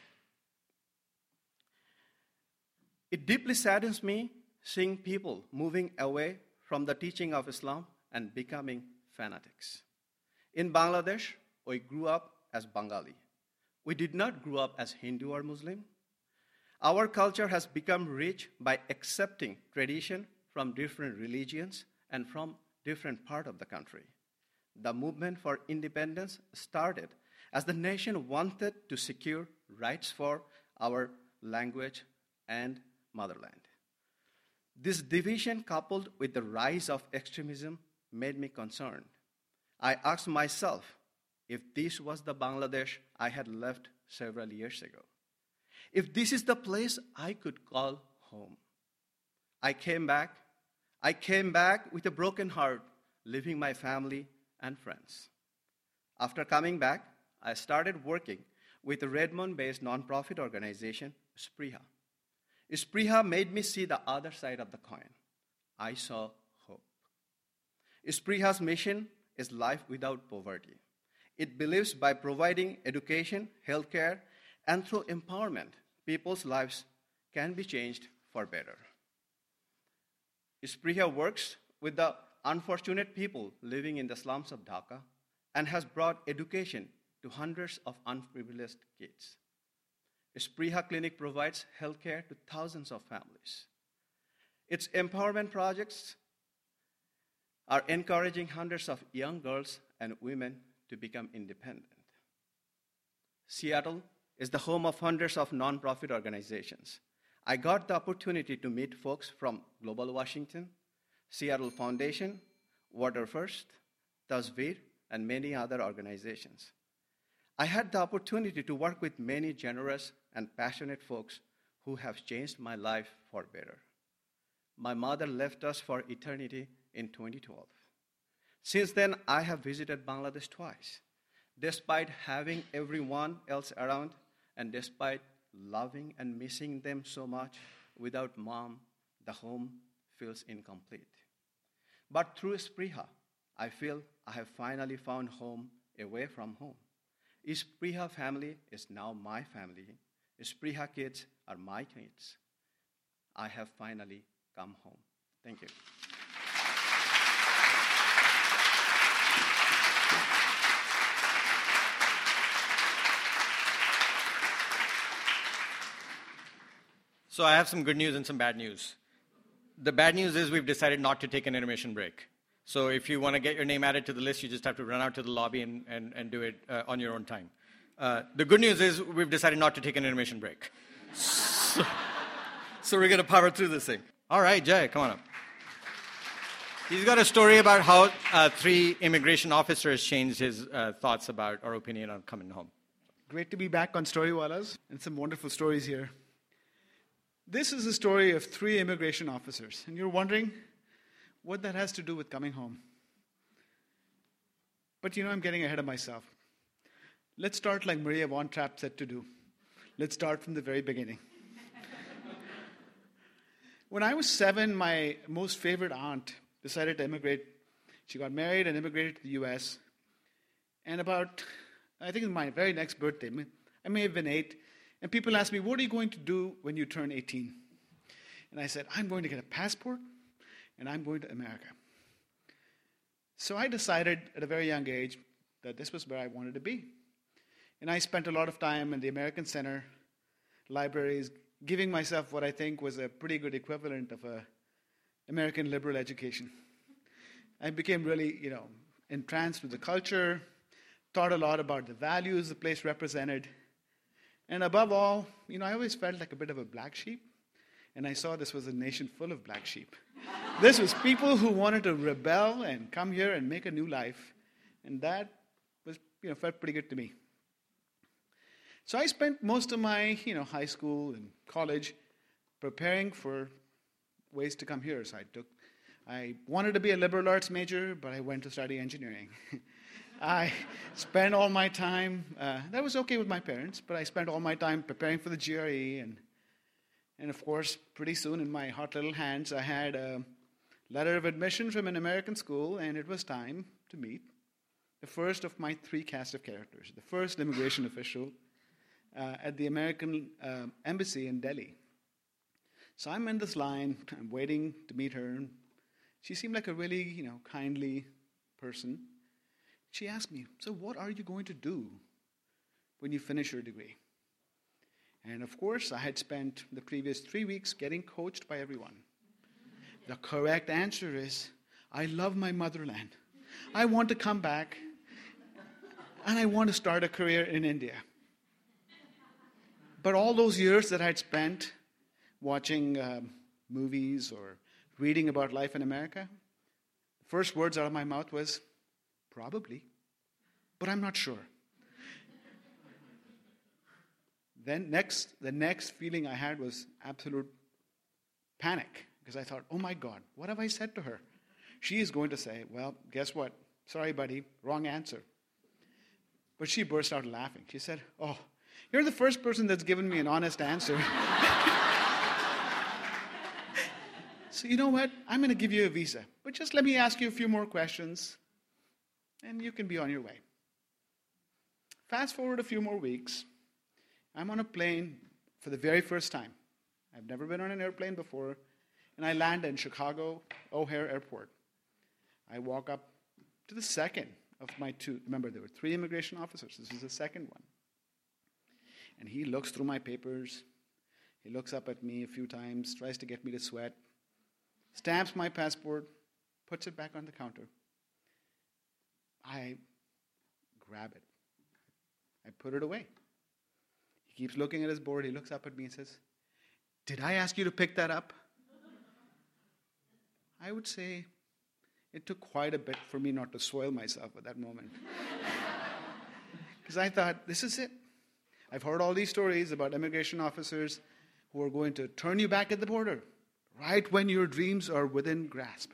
It deeply saddens me seeing people moving away from the teaching of Islam and becoming fanatics. In Bangladesh, we grew up as Bengali. We did not grow up as Hindu or Muslim. Our culture has become rich by accepting tradition from different religions and from different parts of the country. The movement for independence started as the nation wanted to secure rights for our language and motherland. This division, coupled with the rise of extremism, made me concerned. I asked myself if this was the Bangladesh I had left several years ago. If this is the place I could call home. I came back. I came back with a broken heart, leaving my family and friends. After coming back, I started working with a Redmond-based nonprofit organization, Spriha. Spriha made me see the other side of the coin. I saw hope. Spriha's mission is life without poverty. It believes by providing education, healthcare, and through empowerment, people's lives can be changed for better. Spriha works with the unfortunate people living in the slums of Dhaka and has brought education to hundreds of unprivileged kids. Spriha Clinic provides healthcare to thousands of families. Its empowerment projects are encouraging hundreds of young girls and women to become independent. Seattle is the home of hundreds of nonprofit organizations. I got the opportunity to meet folks from Global Washington, Seattle Foundation, Water First, Tasveer, and many other organizations. I had the opportunity to work with many generous and passionate folks who have changed my life for better. My mother left us for eternity in twenty twelve. Since then, I have visited Bangladesh twice. Despite having everyone else around, and despite loving and missing them so much, without mom, the home feels incomplete. But through Spriha, I feel I have finally found home away from home. Spriha family is now my family. Spriha kids are my kids. I have finally come home. Thank you. So I have some good news and some bad news. The bad news is we've decided not to take an intermission break. So if you want to get your name added to the list, you just have to run out to the lobby and, and, and do it uh, on your own time. Uh, the good news is we've decided not to take an intermission break. So, so we're going to power through this thing. All right, Jay, come on up. He's got a story about how uh, three immigration officers changed his uh, thoughts about or opinion on coming home. Great to be back on Storywalas, and some wonderful stories here. This is a story of three immigration officers, and you're wondering what that has to do with coming home. But you know, I'm getting ahead of myself. Let's start like Maria von Trapp said to do. Let's start from the very beginning. When I was seven, my most favorite aunt decided to immigrate. She got married and immigrated to the U S. And about, I think it was my very next birthday, I may have been eight, and people asked me, what are you going to do when you turn eighteen? And I said, I'm going to get a passport, and I'm going to America. So I decided at a very young age that this was where I wanted to be. And I spent a lot of time in the American Center libraries, giving myself what I think was a pretty good equivalent of a American liberal education. I became really, you know, entranced with the culture, thought a lot about the values the place represented. And above all, you know, I always felt like a bit of a black sheep. And I saw this was a nation full of black sheep. This was people who wanted to rebel and come here and make a new life. And that was, you know, felt pretty good to me. So I spent most of my, you know, high school and college preparing for ways to come here. So I took, I wanted to be a liberal arts major, but I went to study engineering. I spent all my time, uh, that was okay with my parents, but I spent all my time preparing for the G R E. And, and of course, pretty soon in my hot little hands, I had a letter of admission from an American school, and it was time to meet the first of my three cast of characters, the first immigration official uh, at the American uh, embassy in Delhi. So I'm in this line, I'm waiting to meet her. And she seemed like a really, you know, kindly person. She asked me, so what are you going to do when you finish your degree? And of course, I had spent the previous three weeks getting coached by everyone. The correct answer is, I love my motherland. I want to come back, and I want to start a career in India. But all those years that I'd spent watching um, movies or reading about life in America, the first words out of my mouth was, probably, but I'm not sure. Then next, the next feeling I had was absolute panic, because I thought, oh my God, what have I said to her? She is going to say, well, guess what? Sorry, buddy, wrong answer. But she burst out laughing. She said, oh, you're the first person that's given me an honest answer. So you know what? I'm going to give you a visa. But just let me ask you a few more questions, and you can be on your way. Fast forward a few more weeks. I'm on a plane for the very first time. I've never been on an airplane before, and I land in Chicago O'Hare Airport. I walk up to the second of my two. Remember, there were three immigration officers. This is the second one. And he looks through my papers. He looks up at me a few times, tries to get me to sweat, stamps my passport, puts it back on the counter. I grab it. I put it away. He keeps looking at his board. He looks up at me and says, did I ask you to pick that up? I would say it took quite a bit for me not to soil myself at that moment. Because I thought, this is it. I've heard all these stories about immigration officers who are going to turn you back at the border right when your dreams are within grasp.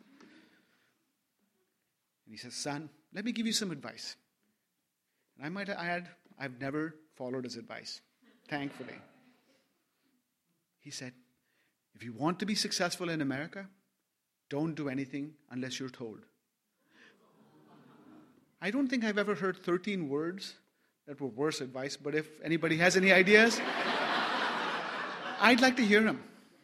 And he says, son, let me give you some advice. And I might add, I've never followed his advice, thankfully. He said, if you want to be successful in America, don't do anything unless you're told. I don't think I've ever heard thirteen words that were worse advice, but if anybody has any ideas, I'd like to hear them.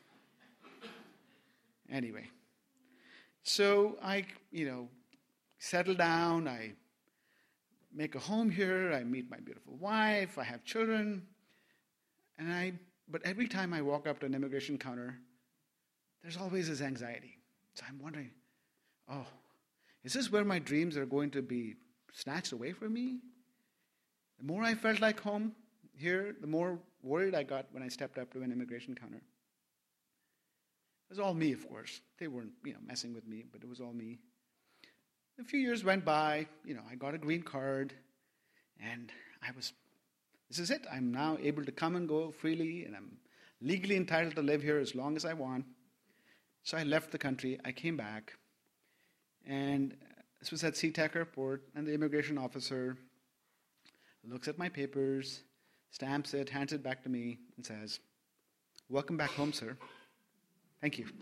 Anyway, so I, you know, settle down, I make a home here, I meet my beautiful wife, I have children, and I, but every time I walk up to an immigration counter, there's always this anxiety. So I'm wondering, oh, is this where my dreams are going to be snatched away from me? The more I felt like home here, the more worried I got when I stepped up to an immigration counter. It was all me, of course. They weren't, you know, messing with me, but it was all me. A few years went by, you know, I got a green card, and I was, this is it. I'm now able to come and go freely, and I'm legally entitled to live here as long as I want. So I left the country, I came back, and this was at SeaTac Airport, and the immigration officer looks at my papers, stamps it, hands it back to me, and says, welcome back home, sir. Thank you.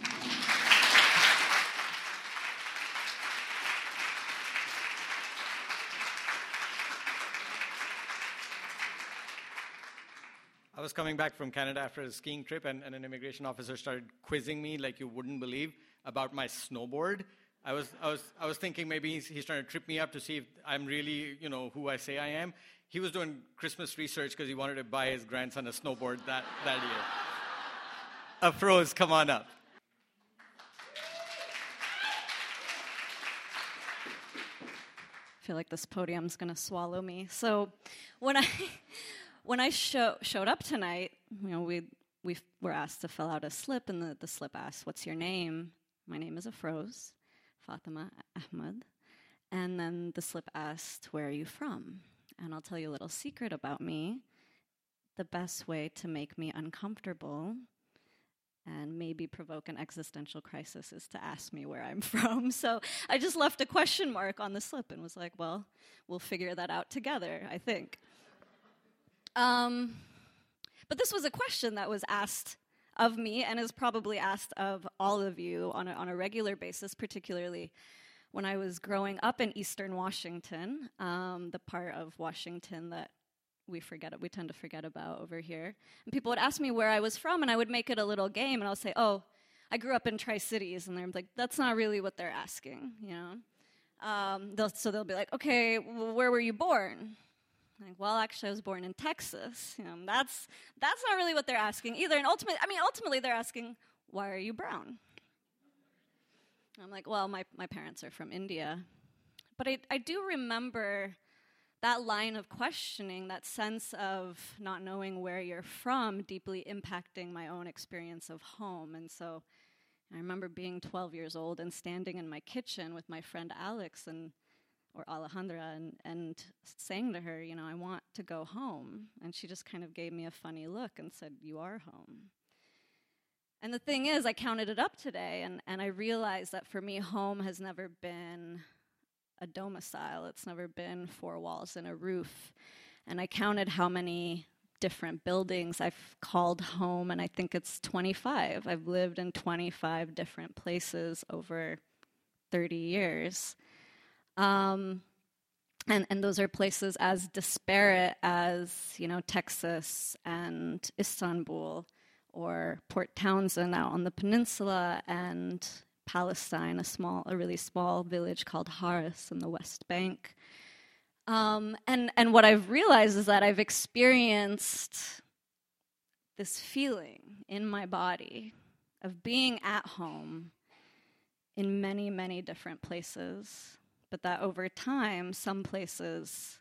I was coming back from Canada after a skiing trip, and, and an immigration officer started quizzing me like you wouldn't believe about my snowboard. I was, I was, I was thinking maybe he's, he's trying to trip me up to see if I'm really, you know, who I say I am. He was doing Christmas research because he wanted to buy his grandson a snowboard that, that year. Afroz, come on up. I feel like this podium's going to swallow me. So when I... when I show, showed up tonight, you know, we we were asked to fill out a slip, and the, the slip asked, "What's your name?" My name is Afroz, Fatima Ahmed. And then the slip asked, "Where are you from?" And I'll tell you a little secret about me. The best way to make me uncomfortable and maybe provoke an existential crisis is to ask me where I'm from. So I just left a question mark on the slip and was like, well, we'll figure that out together, I think. Um, but this was a question that was asked of me and is probably asked of all of you on a, on a regular basis, particularly when I was growing up in Eastern Washington, um, the part of Washington that we forget, we tend to forget about over here. And people would ask me where I was from, and I would make it a little game, and I'll say, oh, I grew up in Tri-Cities, and they're like, that's not really what they're asking, you know? Um, they'll, so they'll be like, okay, well, where were you born? Like, well, actually, I was born in Texas. You know, that's that's not really what they're asking either. And ultimately, I mean, ultimately, they're asking, why are you brown? I'm like, well, my, my parents are from India. But I, I do remember that line of questioning, that sense of not knowing where you're from, deeply impacting my own experience of home. And so I remember being twelve years old and standing in my kitchen with my friend Alex and or Alejandra and, and saying to her, you know, I want to go home. And she just kind of gave me a funny look and said, you are home. And the thing is, I counted it up today, and, and I realized that for me, home has never been a domicile. It's never been four walls and a roof. And I counted how many different buildings I've called home, and I think it's twenty-five. I've lived in twenty-five different places over thirty years. Um, and, and those are places as disparate as, you know, Texas and Istanbul, or Port Townsend out on the peninsula, and Palestine, a small, a really small village called Haras in the West Bank. Um, and, and what I've realized is that I've experienced this feeling in my body of being at home in many, many different places, but that over time, some places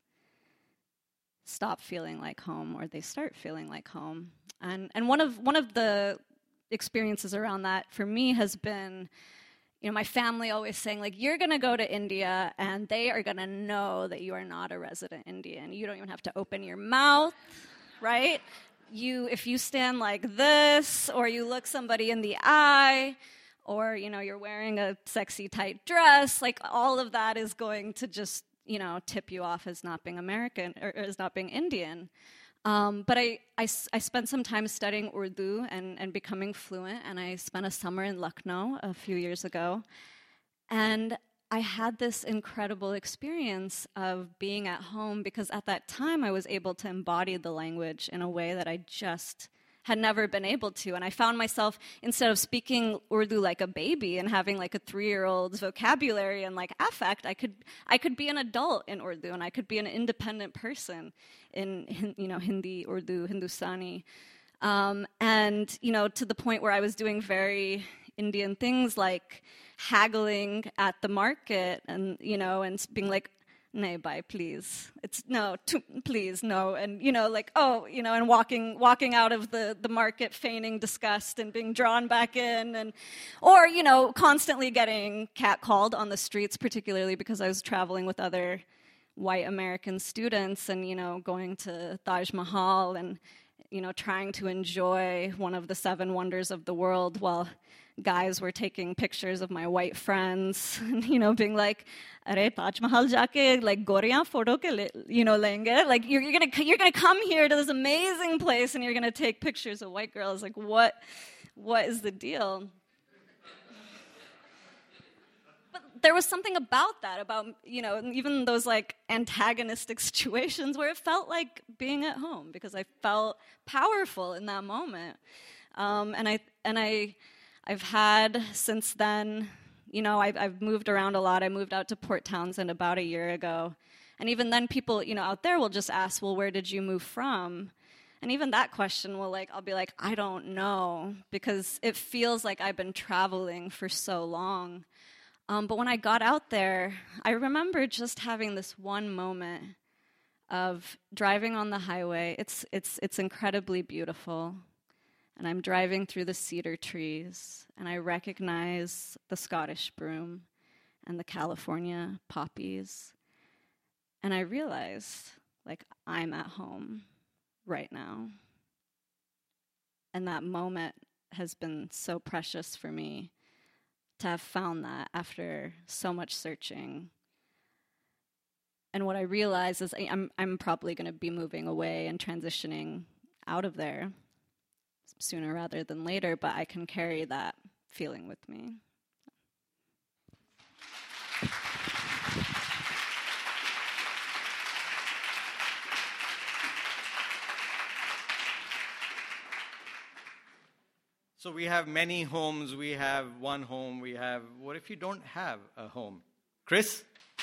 stop feeling like home or they start feeling like home. And and one of one of the experiences around that for me has been, you know, my family always saying, like, you're going to go to India and they are going to know that you are not a resident Indian. You don't even have to open your mouth, right? You, if you stand like this, or you look somebody in the eye, or, you know, you're wearing a sexy tight dress, like all of that is going to just, you know, tip you off as not being American or as not being Indian. Um, but I, I, I spent some time studying Urdu and, and becoming fluent, and I spent a summer in Lucknow a few years ago. And I had this incredible experience of being at home because at that time I was able to embody the language in a way that I just had never been able to. And I found myself, instead of speaking Urdu like a baby and having like a three-year-old's vocabulary and like affect, I could I could be an adult in Urdu, and I could be an independent person in, you know, Hindi, Urdu, Hindustani. Um, and, you know, to the point where I was doing very Indian things like haggling at the market and, you know, and being like, "Nay, bye, please. It's no, t- please, no." And, you know, like, oh, you know, and walking walking out of the, the market feigning disgust and being drawn back in. And, or, you know, constantly getting catcalled on the streets, particularly because I was traveling with other white American students and, you know, going to Taj Mahal and, you know, trying to enjoy one of the seven wonders of the world while guys were taking pictures of my white friends, and, you know, being like, "Arey Taj Mahal jaake like goriyan photo ke le, you know lenge." Like you're, you're gonna you're gonna come here to this amazing place and you're gonna take pictures of white girls. Like what what is the deal? But there was something about that, about, you know, even those like antagonistic situations where it felt like being at home because I felt powerful in that moment, um, and I and I. I've had since then, you know, I've, I've moved around a lot. I moved out to Port Townsend about a year ago. And even then people, you know, out there will just ask, well, where did you move from? And even that question will like, I'll be like, I don't know, because it feels like I've been traveling for so long. Um, but when I got out there, I remember just having this one moment of driving on the highway. It's, it's, it's incredibly beautiful. And I'm driving through the cedar trees, and I recognize the Scottish broom and the California poppies. And I realize, like, I'm at home right now. And that moment has been so precious for me to have found that after so much searching. And what I realize is I'm, I'm probably going to be moving away and transitioning out of there sooner rather than later, but I can carry that feeling with me. So we have many homes, we have one home, we have, what if you don't have a home? Chris?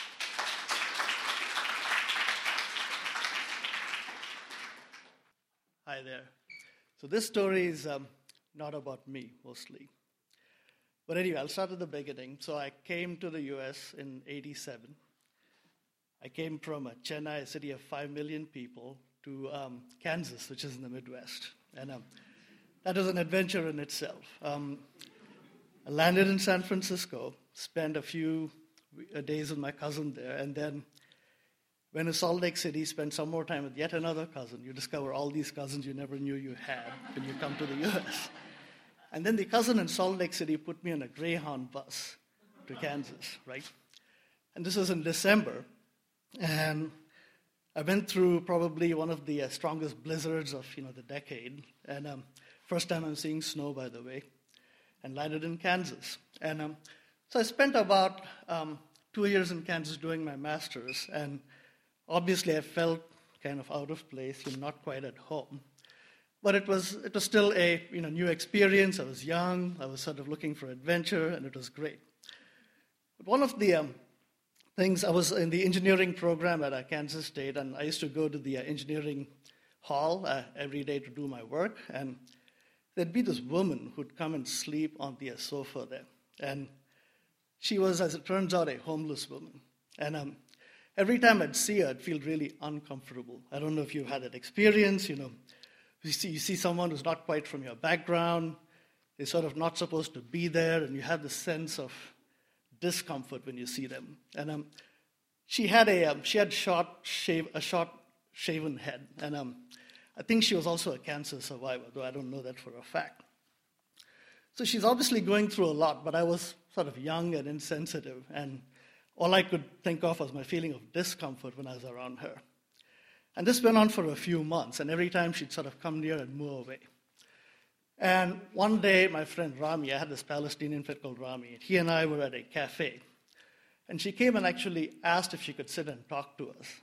Hi there. So this story is um, not about me, mostly. But anyway, I'll start at the beginning. So I came to the U S in eighty-seven. I came from a Chennai, a city of five million people, to um, Kansas, which is in the Midwest. And um, that was an adventure in itself. Um, I landed in San Francisco, spent a few days with my cousin there, and then went to Salt Lake City, spent some more time with yet another cousin. You discover all these cousins you never knew you had when you come to the U S. And then the cousin in Salt Lake City put me on a Greyhound bus to Kansas, right? And this was in December. And I went through probably one of the uh, strongest blizzards of you know the decade. And um, first time I'm seeing snow, by the way, and landed in Kansas. And um, so I spent about um, two years in Kansas doing my master's. And obviously, I felt kind of out of place, you know, not quite at home. But it was it was still a you know new experience. I was young. I was sort of looking for adventure, and it was great. But one of the um, things, I was in the engineering program at uh, Kansas State, and I used to go to the uh, engineering hall uh, every day to do my work. And there'd be this woman who'd come and sleep on the uh, sofa there. And she was, as it turns out, a homeless woman. And um, every time I'd see her, I'd feel really uncomfortable. I don't know if you've had that experience, you know. You see, you see someone who's not quite from your background, they're sort of not supposed to be there, and you have this sense of discomfort when you see them. And um, she had a um, she had short shave a short shaven head, and um, I think she was also a cancer survivor, though I don't know that for a fact. So she's obviously going through a lot, but I was sort of young and insensitive, and all I could think of was my feeling of discomfort when I was around her. And this went on for a few months, and every time she'd sort of come near and move away. And one day, my friend Rami, I had this Palestinian friend called Rami, and he and I were at a cafe. And she came and actually asked if she could sit and talk to us.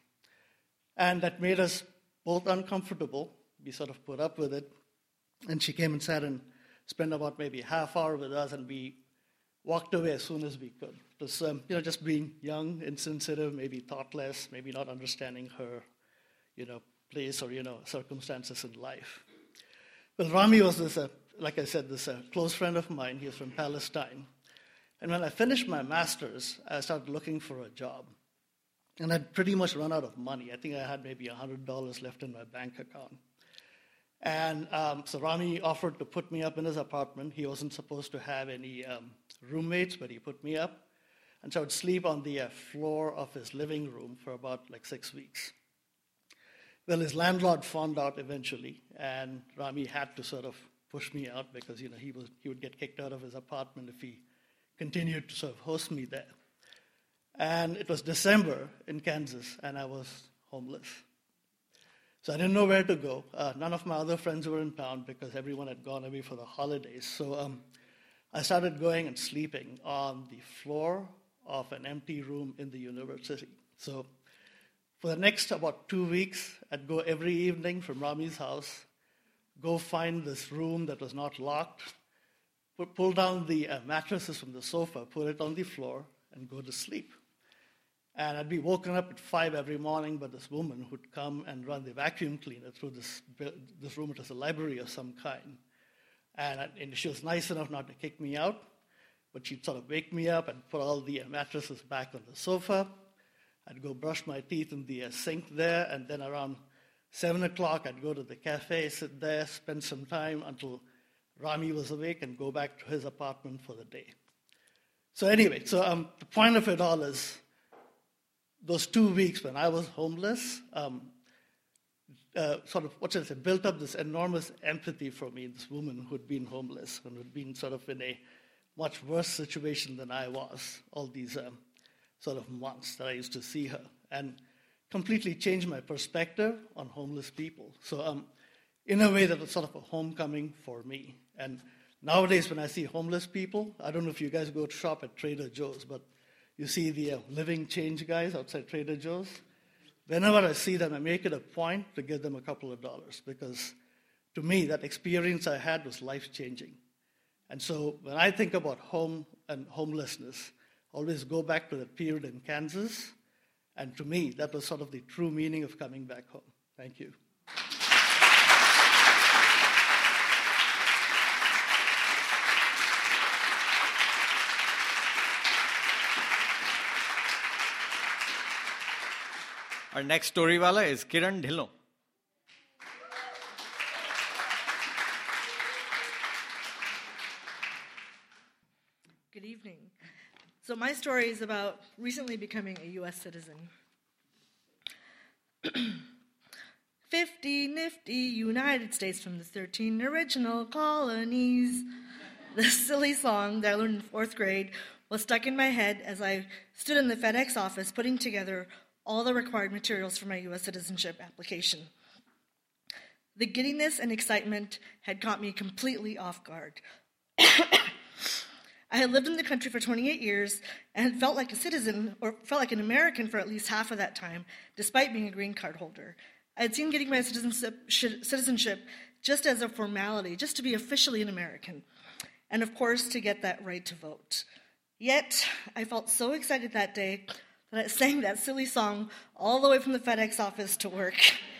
And that made us both uncomfortable. We sort of put up with it. And she came and sat and spent about maybe a half hour with us, and we walked away as soon as we could. It was, um, you know, just being young, insensitive, maybe thoughtless, maybe not understanding her, you know, place or, you know, circumstances in life. Well, Rami was this, uh, like I said, this uh, close friend of mine. He was from Palestine. And when I finished my master's, I started looking for a job. And I'd pretty much run out of money. I think I had maybe one hundred dollars left in my bank account. And um, so Rami offered to put me up in his apartment. He wasn't supposed to have any um, roommates, but he put me up. And so I would sleep on the uh, floor of his living room for about like six weeks. Well, his landlord found out eventually, and Rami had to sort of push me out because, you know, he was he would get kicked out of his apartment if he continued to sort of host me there. And it was December in Kansas, and I was homeless. So I didn't know where to go. Uh, none of my other friends were in town because everyone had gone away for the holidays. So um, I started going and sleeping on the floor of an empty room in the university. So for the next about two weeks, I'd go every evening from Rami's house, go find this room that was not locked, put, pull down the uh, mattresses from the sofa, put it on the floor, and go to sleep. And I'd be woken up at five every morning by this woman who'd come and run the vacuum cleaner through this, this room. It was a library of some kind. And, I, and she was nice enough not to kick me out, but she'd sort of wake me up and put all the uh, mattresses back on the sofa. I'd go brush my teeth in the uh, sink there, and then around seven o'clock, I'd go to the cafe, sit there, spend some time until Rami was awake, and go back to his apartment for the day. So anyway, so um, the point of it all is those two weeks when I was homeless, um, uh, sort of, what should I say, built up this enormous empathy for me, this woman who'd been homeless and who'd been sort of in a much worse situation than I was, all these um, sort of months that I used to see her, and completely changed my perspective on homeless people. So um, in a way, that was sort of a homecoming for me. And nowadays, when I see homeless people, I don't know if you guys go to shop at Trader Joe's, but you see the uh, living change guys outside Trader Joe's. Whenever I see them, I make it a point to give them a couple of dollars, because to me, that experience I had was life-changing. And so when I think about home and homelessness, I always go back to that period in Kansas. And to me, that was sort of the true meaning of coming back home. Thank you. Our next storywaala is Kiran Dhillon. Good evening. So my story is about recently becoming a U S citizen. Fifty nifty United States from the thirteen original colonies. The silly song that I learned in fourth grade was stuck in my head as I stood in the FedEx office putting together all the required materials for my U S citizenship application. The giddiness and excitement had caught me completely off guard. I had lived in the country for twenty-eight years and had felt like a citizen, or felt like an American for at least half of that time, despite being a green card holder. I had seen getting my citizenship, citizenship just as a formality, just to be officially an American, and of course to get that right to vote. Yet, I felt so excited that day that I sang that silly song all the way from the FedEx office to work.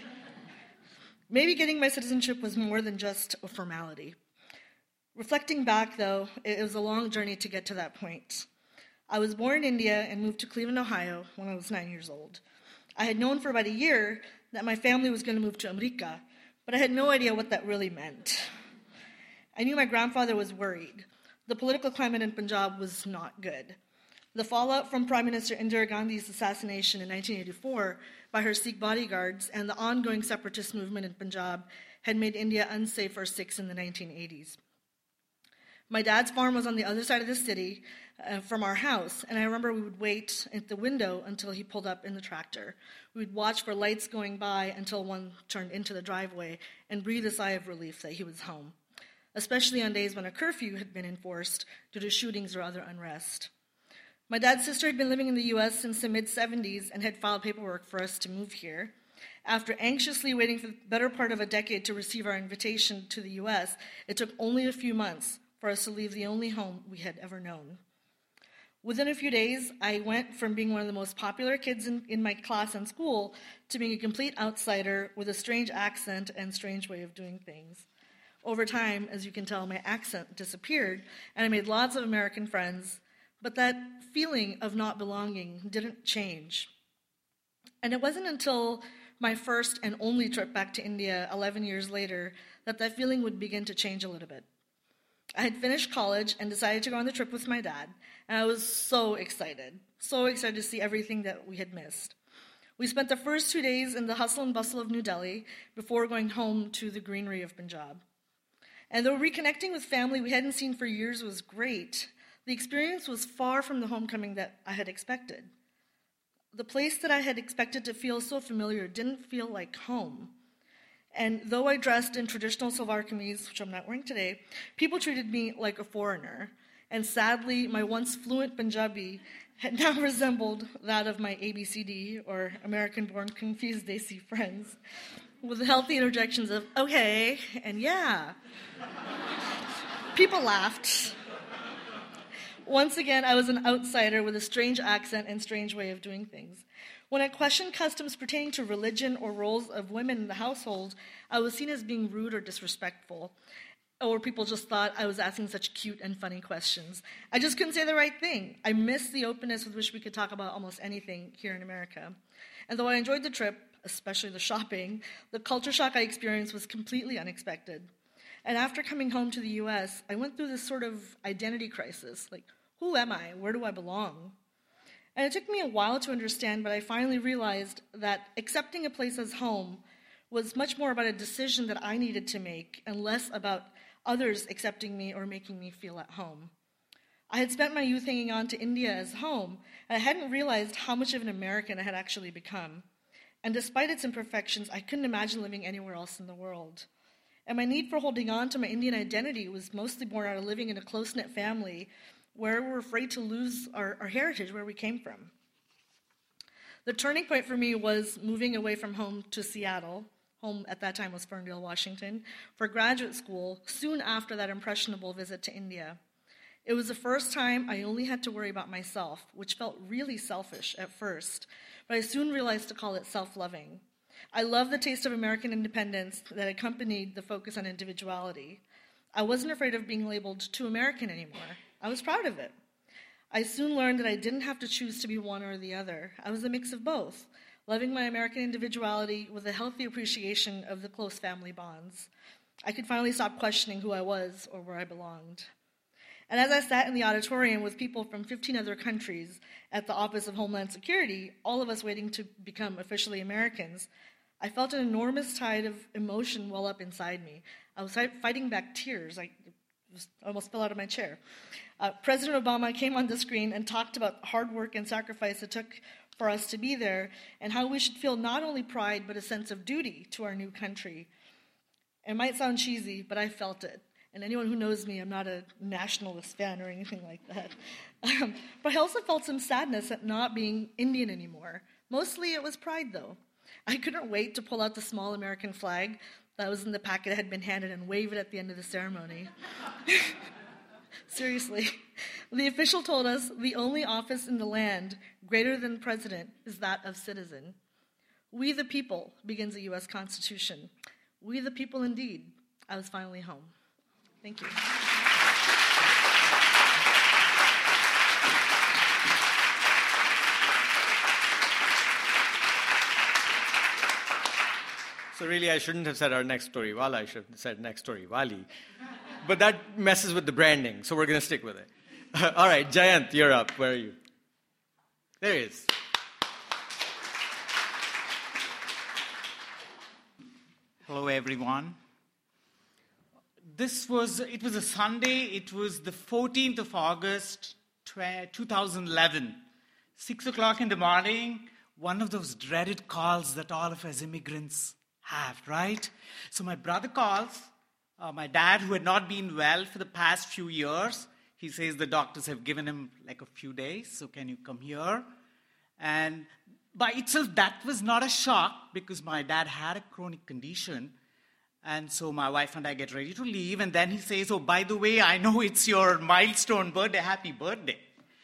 Maybe getting my citizenship was more than just a formality. Reflecting back, though, it was a long journey to get to that point. I was born in India and moved to Cleveland, Ohio when I was nine years old. I had known for about a year that my family was going to move to America, but I had no idea what that really meant. I knew my grandfather was worried. The political climate in Punjab was not good. The fallout from Prime Minister Indira Gandhi's assassination in nineteen eighty-four by her Sikh bodyguards and the ongoing separatist movement in Punjab had made India unsafe for Sikhs in the nineteen eighties. My dad's farm was on the other side of the city uh, from our house, and I remember we would wait at the window until he pulled up in the tractor. We would watch for lights going by until one turned into the driveway and breathe a sigh of relief that he was home, especially on days when a curfew had been enforced due to shootings or other unrest. My dad's sister had been living in the U S since the mid-seventies and had filed paperwork for us to move here. After anxiously waiting for the better part of a decade to receive our invitation to the U S, it took only a few months for us to leave the only home we had ever known. Within a few days, I went from being one of the most popular kids in, in my class and school to being a complete outsider with a strange accent and strange way of doing things. Over time, as you can tell, my accent disappeared, and I made lots of American friends, but that feeling of not belonging didn't change. And it wasn't until my first and only trip back to India eleven years later that that feeling would begin to change a little bit. I had finished college and decided to go on the trip with my dad, and I was so excited, so excited to see everything that we had missed. We spent the first two days in the hustle and bustle of New Delhi before going home to the greenery of Punjab. And though reconnecting with family we hadn't seen for years was great, the experience was far from the homecoming that I had expected. The place that I had expected to feel so familiar didn't feel like home. And though I dressed in traditional salwar kameez, which I'm not wearing today, people treated me like a foreigner. And sadly, my once fluent Punjabi had now resembled that of my A B C D, or American-born confused Desi friends, with healthy interjections of, okay, and yeah. People laughed. Once again, I was an outsider with a strange accent and strange way of doing things. When I questioned customs pertaining to religion or roles of women in the household, I was seen as being rude or disrespectful. or people just thought I was asking such cute and funny questions. I just couldn't say the right thing. I missed the openness with which we could talk about almost anything here in America. And though I enjoyed the trip, especially the shopping, the culture shock I experienced was completely unexpected. And after coming home to the U S, I went through this sort of identity crisis, like, who am I? Where do I belong? And it took me a while to understand, but I finally realized that accepting a place as home was much more about a decision that I needed to make and less about others accepting me or making me feel at home. I had spent my youth hanging on to India as home, and I hadn't realized how much of an American I had actually become. And despite its imperfections, I couldn't imagine living anywhere else in the world. And my need for holding on to my Indian identity was mostly born out of living in a close-knit family where we're afraid to lose our, our heritage, where we came from. The turning point for me was moving away from home to Seattle. Home at that time was Ferndale, Washington, for graduate school soon after that impressionable visit to India. It was the first time I only had to worry about myself, which felt really selfish at first, but I soon realized to call it self-loving. I loved the taste of American independence that accompanied the focus on individuality. I wasn't afraid of being labeled too American anymore. I was proud of it. I soon learned that I didn't have to choose to be one or the other. I was a mix of both, loving my American individuality with a healthy appreciation of the close family bonds. I could finally stop questioning who I was or where I belonged. And as I sat in the auditorium with people from fifteen other countries at the Office of Homeland Security, all of us waiting to become officially Americans, I felt an enormous tide of emotion well up inside me. I was fighting back tears. I almost fell out of my chair. Uh, President Obama came on the screen and talked about hard work and sacrifice it took for us to be there, and how we should feel not only pride, but a sense of duty to our new country. It might sound cheesy, but I felt it. And anyone who knows me, I'm not a nationalist fan or anything like that. Um, but I also felt some sadness at not being Indian anymore. Mostly it was pride, though. I couldn't wait to pull out the small American flag that was in the packet that had been handed and wave it at the end of the ceremony. Seriously. The official told us the only office in the land greater than president is that of citizen. We the people, begins the U S Constitution. We the people indeed. I was finally home. Thank you. So really, I shouldn't have said our next story wala. I should have said next story wali. But that messes with the branding, so we're going to stick with it. All right, Jayant, you're up. Where are you? There he is. Hello, everyone. This was, it was a Sunday. It was the fourteenth of August, two thousand eleven. Six o'clock in the morning, one of those dreaded calls that all of us immigrants have, right? So my brother calls, uh, my dad, who had not been well for the past few years. He says the doctors have given him like a few days, so can you come here? And by itself, that was not a shock because my dad had a chronic condition. And so my wife and I get ready to leave. And then he says, oh, by the way, I know it's your milestone birthday. Happy birthday.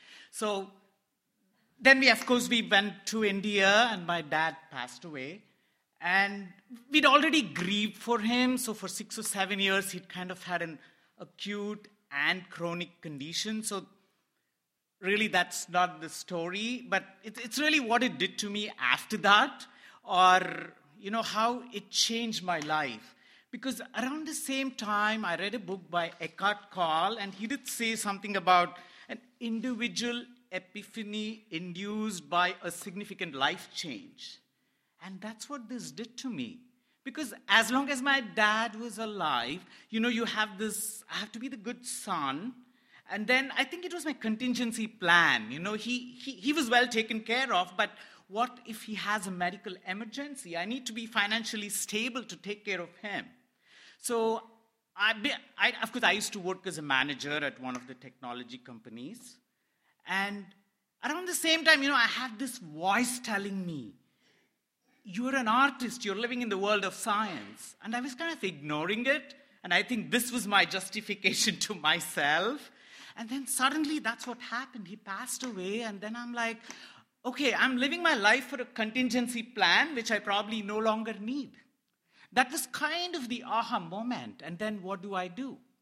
So then we, of course, we went to India and my dad passed away. And we'd already grieved for him. So for six or seven years, he'd kind of had an acute and chronic condition. So really, that's not the story. But it, it's really what it did to me after that, or, you know, how it changed my life. Because around the same time, I read a book by Eckhart Tolle, and he did say something about an individual epiphany induced by a significant life change. And that's what this did to me. Because as long as my dad was alive, you know, you have this, I have to be the good son. And then I think it was my contingency plan. You know, he, he, he was well taken care of, but what if he has a medical emergency? I need to be financially stable to take care of him. So, I, I, of course, I used to work as a manager at one of the technology companies. And around the same time, you know, I had this voice telling me, you're an artist, you're living in the world of science. And I was kind of ignoring it. And I think this was my justification to myself. And then suddenly that's what happened. He passed away. And then I'm like, okay, I'm living my life for a contingency plan, which I probably no longer need. That was kind of the aha moment. And then what do I do?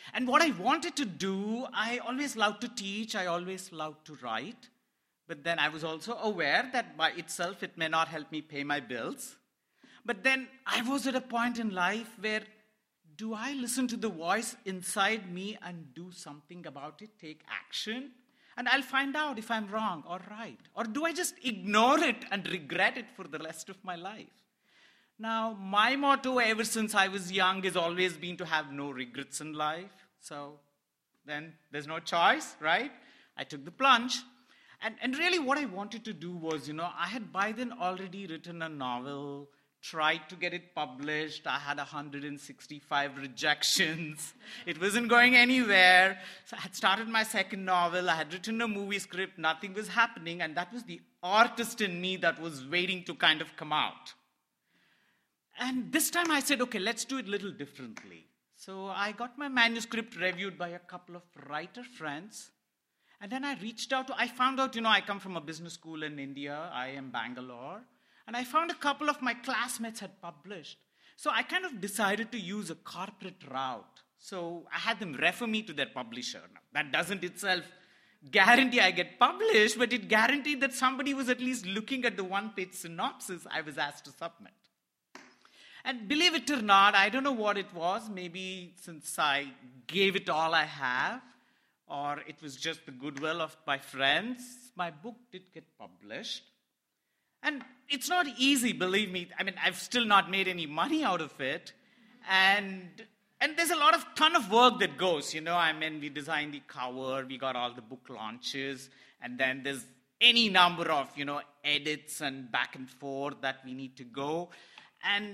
And what I wanted to do, I always loved to teach, I always loved to write. But then I was also aware that by itself it may not help me pay my bills. But then I was at a point in life where, do I listen to the voice inside me and do something about it, take action? And I'll find out if I'm wrong or right. Or do I just ignore it and regret it for the rest of my life? Now, my motto ever since I was young has always been to have no regrets in life. So then there's no choice, right? I took the plunge. And, and really what I wanted to do was, you know, I had by then already written a novel, tried to get it published. I had one hundred sixty-five rejections. It wasn't going anywhere. So I had started my second novel. I had written a movie script. Nothing was happening. And that was the artist in me that was waiting to kind of come out. And this time I said, okay, let's do it a little differently. So I got my manuscript reviewed by a couple of writer friends. And then I reached out to, I found out, you know, I come from a business school in India. I am Bangalore. And I found a couple of my classmates had published. So I kind of decided to use a corporate route. So I had them refer me to their publisher. Now, that doesn't itself guarantee I get published, but it guaranteed that somebody was at least looking at the one-page synopsis I was asked to submit. And believe it or not, I don't know what it was. Maybe since I gave it all I have, or it was just the goodwill of my friends, my book did get published. And it's not easy, believe me. I mean, I've still not made any money out of it. And and there's a lot of ton of work that goes, you know. I mean, we designed the cover, we got all the book launches, and then there's any number of, you know, edits and back and forth that we need to go. And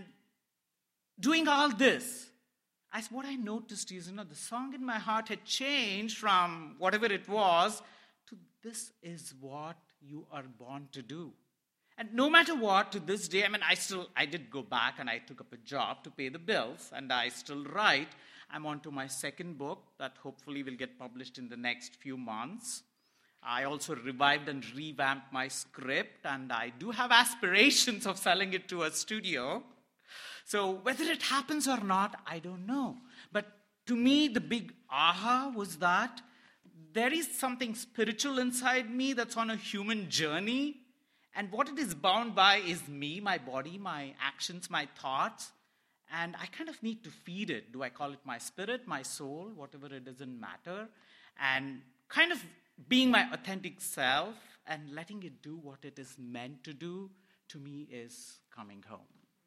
doing all this, as what I noticed is, you know, the song in my heart had changed from whatever it was to this is what you are born to do. And no matter what, to this day, I mean, I still, I did go back and I took up a job to pay the bills, and I still write. I'm on to my second book that hopefully will get published in the next few months. I also revived and revamped my script, and I do have aspirations of selling it to a studio. So whether it happens or not, I don't know. But to me, the big aha was that there is something spiritual inside me that's on a human journey. And what it is bound by is me, my body, my actions, my thoughts. And I kind of need to feed it. Do I call it my spirit, my soul, whatever, it doesn't matter. And kind of being my authentic self and letting it do what it is meant to do, to me, is coming home.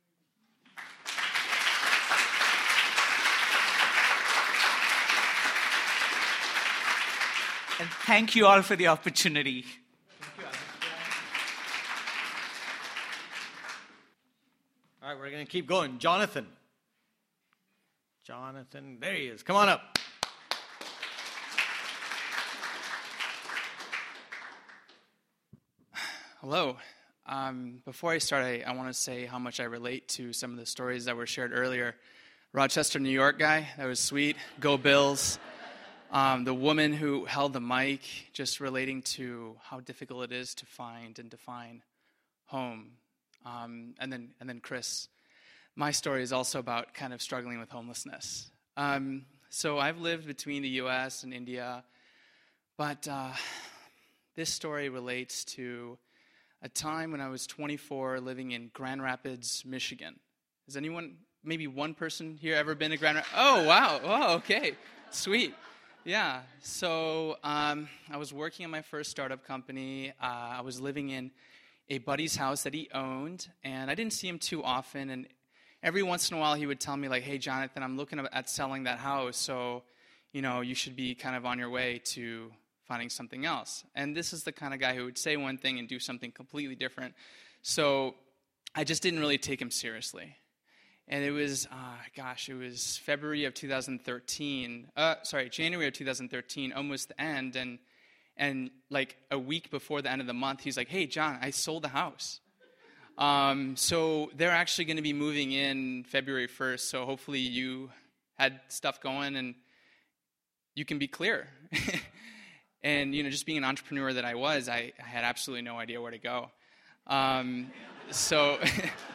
And thank you all for the opportunity. All right, we're going to keep going. Jonathan. Jonathan, there he is. Come on up. Hello. Um, before I start, I, I want to say how much I relate to some of the stories that were shared earlier. Rochester, New York guy, that was sweet. Go Bills. Um, the woman who held the mic, just relating to how difficult it is to find and define home. Um, and then and then Chris. My story is also about kind of struggling with homelessness. Um, so I've lived between the U S and India, but uh, this story relates to a time when I was twenty-four living in Grand Rapids, Michigan. Has anyone, maybe one person here ever been to Grand Rapids? Oh, wow. Oh, okay. Sweet. Yeah. So um, I was working in my first startup company. Uh, I was living in a buddy's house that he owned, and I didn't see him too often, and every once in a while he would tell me, like, hey, Jonathan, I'm looking at selling that house, so, you know, you should be kind of on your way to finding something else. And this is the kind of guy who would say one thing and do something completely different. So I just didn't really take him seriously. And it was, uh, gosh, it was February of two thousand thirteen, uh, sorry, January of two thousand thirteen, almost the end, and And like a week before the end of the month, he's like, hey, John, I sold the house. Um, so they're actually going to be moving in February first, so hopefully you had stuff going and you can be clear. And, you know, just being an entrepreneur that I was, I, I had absolutely no idea where to go. Um, so,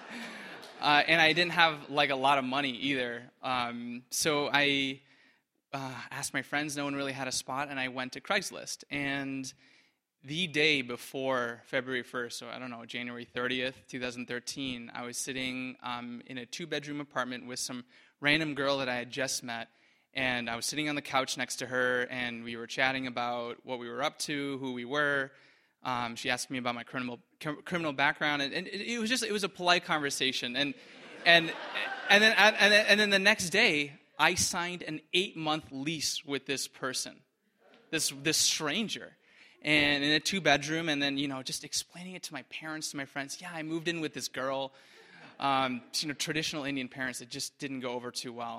uh, and I didn't have, like, a lot of money either. Um, so I... uh, asked my friends. No one really had a spot, and I went to Craigslist. And the day before February first, so I don't know, January thirtieth, twenty thirteen, I was sitting um, in a two-bedroom apartment with some random girl that I had just met, and I was sitting on the couch next to her, and we were chatting about what we were up to, who we were. Um, she asked me about my criminal criminal background, and, and it, it was just it was a polite conversation, and and and then and then, and then the next day, I signed an eight-month lease with this person, this this stranger. And in a two-bedroom, and then, you know, just explaining it to my parents, to my friends. Yeah, I moved in with this girl. Um, you know, traditional Indian parents, it just didn't go over too well.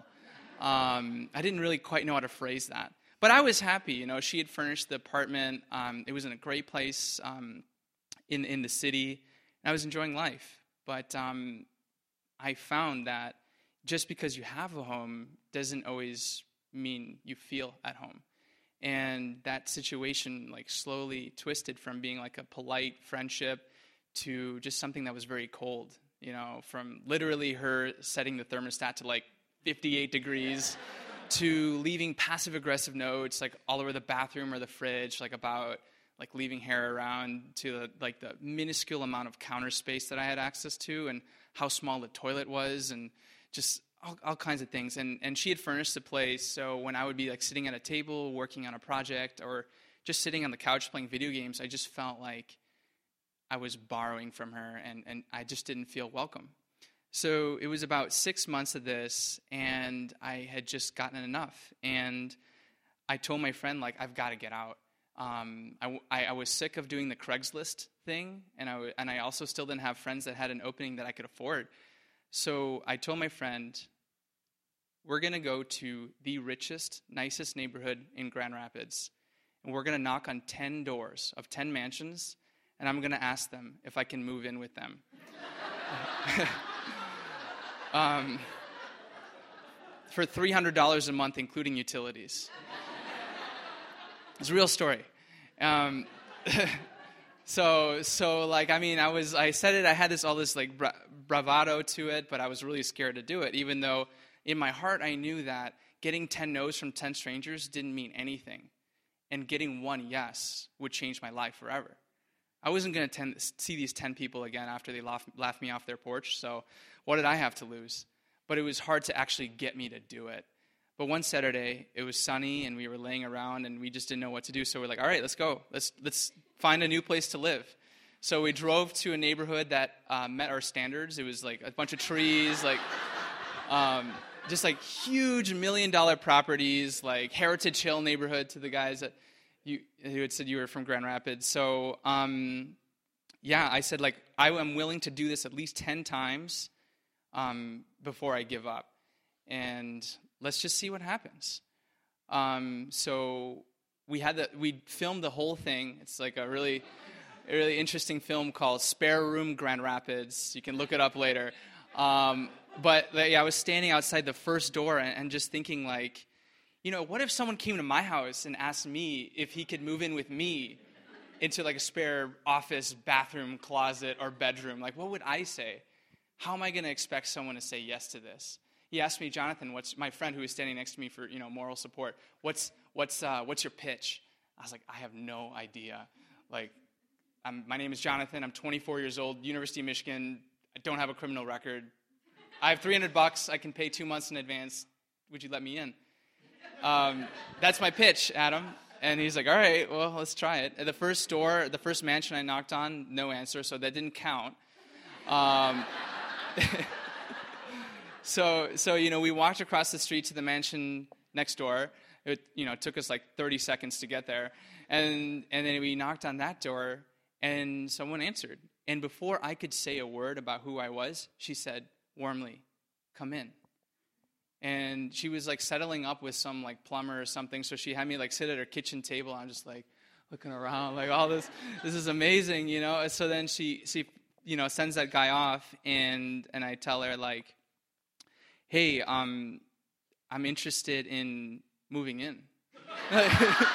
Um, I didn't really quite know how to phrase that. But I was happy, you know. She had furnished the apartment. Um, it was in a great place um, in, in the city. And I was enjoying life. But um, I found that just because you have a home doesn't always mean you feel at home. And that situation like slowly twisted from being like a polite friendship to just something that was very cold, you know, from literally her setting the thermostat to like fifty-eight degrees to leaving passive aggressive notes like all over the bathroom or the fridge, like about like leaving hair around, to the, like the minuscule amount of counter space that I had access to and how small the toilet was, and just All, all kinds of things. And and she had furnished the place, so when I would be like sitting at a table working on a project or just sitting on the couch playing video games, I just felt like I was borrowing from her, and, and I just didn't feel welcome. So it was about six months of this, and I had just gotten enough. And I told my friend, like, I've got to get out. Um, I, I, I was sick of doing the Craigslist thing, and I, and I also still didn't have friends that had an opening that I could afford. So I told my friend, we're going to go to the richest, nicest neighborhood in Grand Rapids, and we're going to knock on ten doors of ten mansions, and I'm going to ask them if I can move in with them. um, for three hundred dollars a month, including utilities. It's a real story. Um, so, so like, I mean, I was, I said it, I had this, all this, like, bra- bravado to it, but I was really scared to do it, even though in my heart I knew that getting ten no's from ten strangers didn't mean anything, and getting one yes would change my life forever. I wasn't going to see these ten people again after they laugh, laughed me off their porch, so what did I have to lose? But it was hard to actually get me to do it. But one Saturday, it was sunny, and we were laying around, and we just didn't know what to do. So we're like, all right, let's go. Let's let's find a new place to live. So we drove to a neighborhood that uh, met our standards. It was like a bunch of trees, like um, just like huge million-dollar properties, like Heritage Hill neighborhood to the guys that you who had said you were from Grand Rapids. So um, yeah, I said, like, I am willing to do this at least ten times um, before I give up. And let's just see what happens. Um, so we had the, we filmed the whole thing. It's like a really, a really interesting film called Spare Room Grand Rapids. You can look it up later. Um, but yeah, I was standing outside the first door and, and just thinking, like, you know, what if someone came to my house and asked me if he could move in with me into like a spare office, bathroom, closet, or bedroom? Like, what would I say? How am I going to expect someone to say yes to this? He asked me, Jonathan, what's my friend who was standing next to me for, you know, moral support, what's what's uh, what's your pitch? I was like, I have no idea. Like, I'm, my name is Jonathan. I'm twenty-four years old, University of Michigan. I don't have a criminal record. I have three hundred bucks. I can pay two months in advance. Would you let me in? Um, that's my pitch, Adam. And he's like, all right, well, let's try it. At the first door, the first mansion I knocked on, no answer, so that didn't count. Um, so, so you know, we walked across the street to the mansion next door. It, you know, it took us like thirty seconds to get there. And and then we knocked on that door, and someone answered. And before I could say a word about who I was, she said warmly, come in. And she was like settling up with some like plumber or something, so she had me like sit at her kitchen table. I'm just like looking around, like all this, this is amazing, you know. So then she, she, you know, sends that guy off, and and I tell her like, hey, um, I'm interested in moving in. I,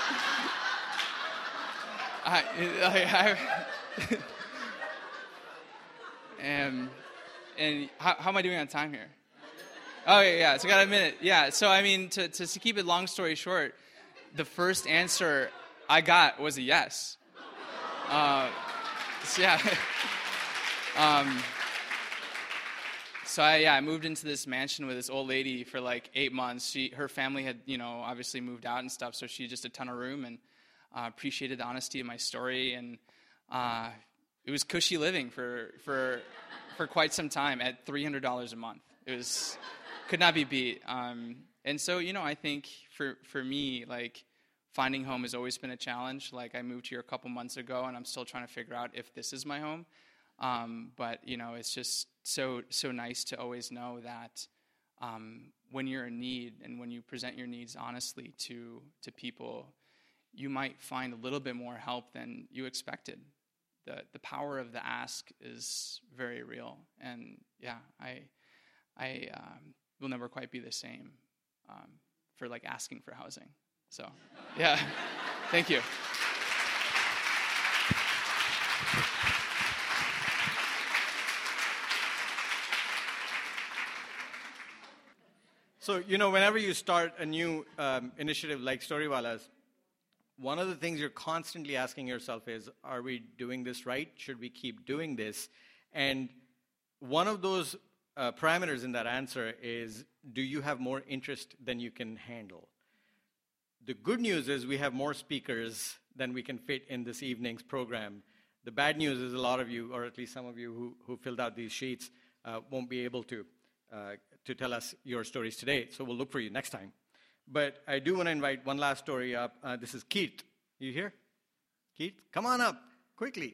I, I and and how, how am I doing on time here? Oh, yeah, yeah, so I got a minute. Yeah, so I mean, to, to keep it long story short, the first answer I got was a yes. Uh, so yeah. um, so I, yeah, I moved into this mansion with this old lady for like eight months. She, her family had, you know, obviously moved out and stuff, so she had just a ton of room and uh, appreciated the honesty of my story. And uh, it was cushy living for for for quite some time at three hundred dollars a month. It was... could not be beat. Um, and so, you know, I think for, for me, like, finding home has always been a challenge. Like, I moved here a couple months ago, and I'm still trying to figure out if this is my home. Um, but, you know, it's just so so nice to always know that um, when you're in need and when you present your needs honestly to to people, you might find a little bit more help than you expected. The the power of the ask is very real. And, yeah, I... I um, will never quite be the same um, for like asking for housing. So, yeah, thank you. So, you know, whenever you start a new um, initiative like Storywalas, one of the things you're constantly asking yourself is, are we doing this right? Should we keep doing this? And one of those Uh, parameters in that answer is, do you have more interest than you can handle? The good news is we have more speakers than we can fit in this evening's program. The bad news is a lot of you, or at least some of you who, who filled out these sheets, uh, won't be able to, uh, to tell us your stories today, so we'll look for you next time. But I do want to invite one last story up. Uh, this is Keith. You here? Keith, come on up, quickly.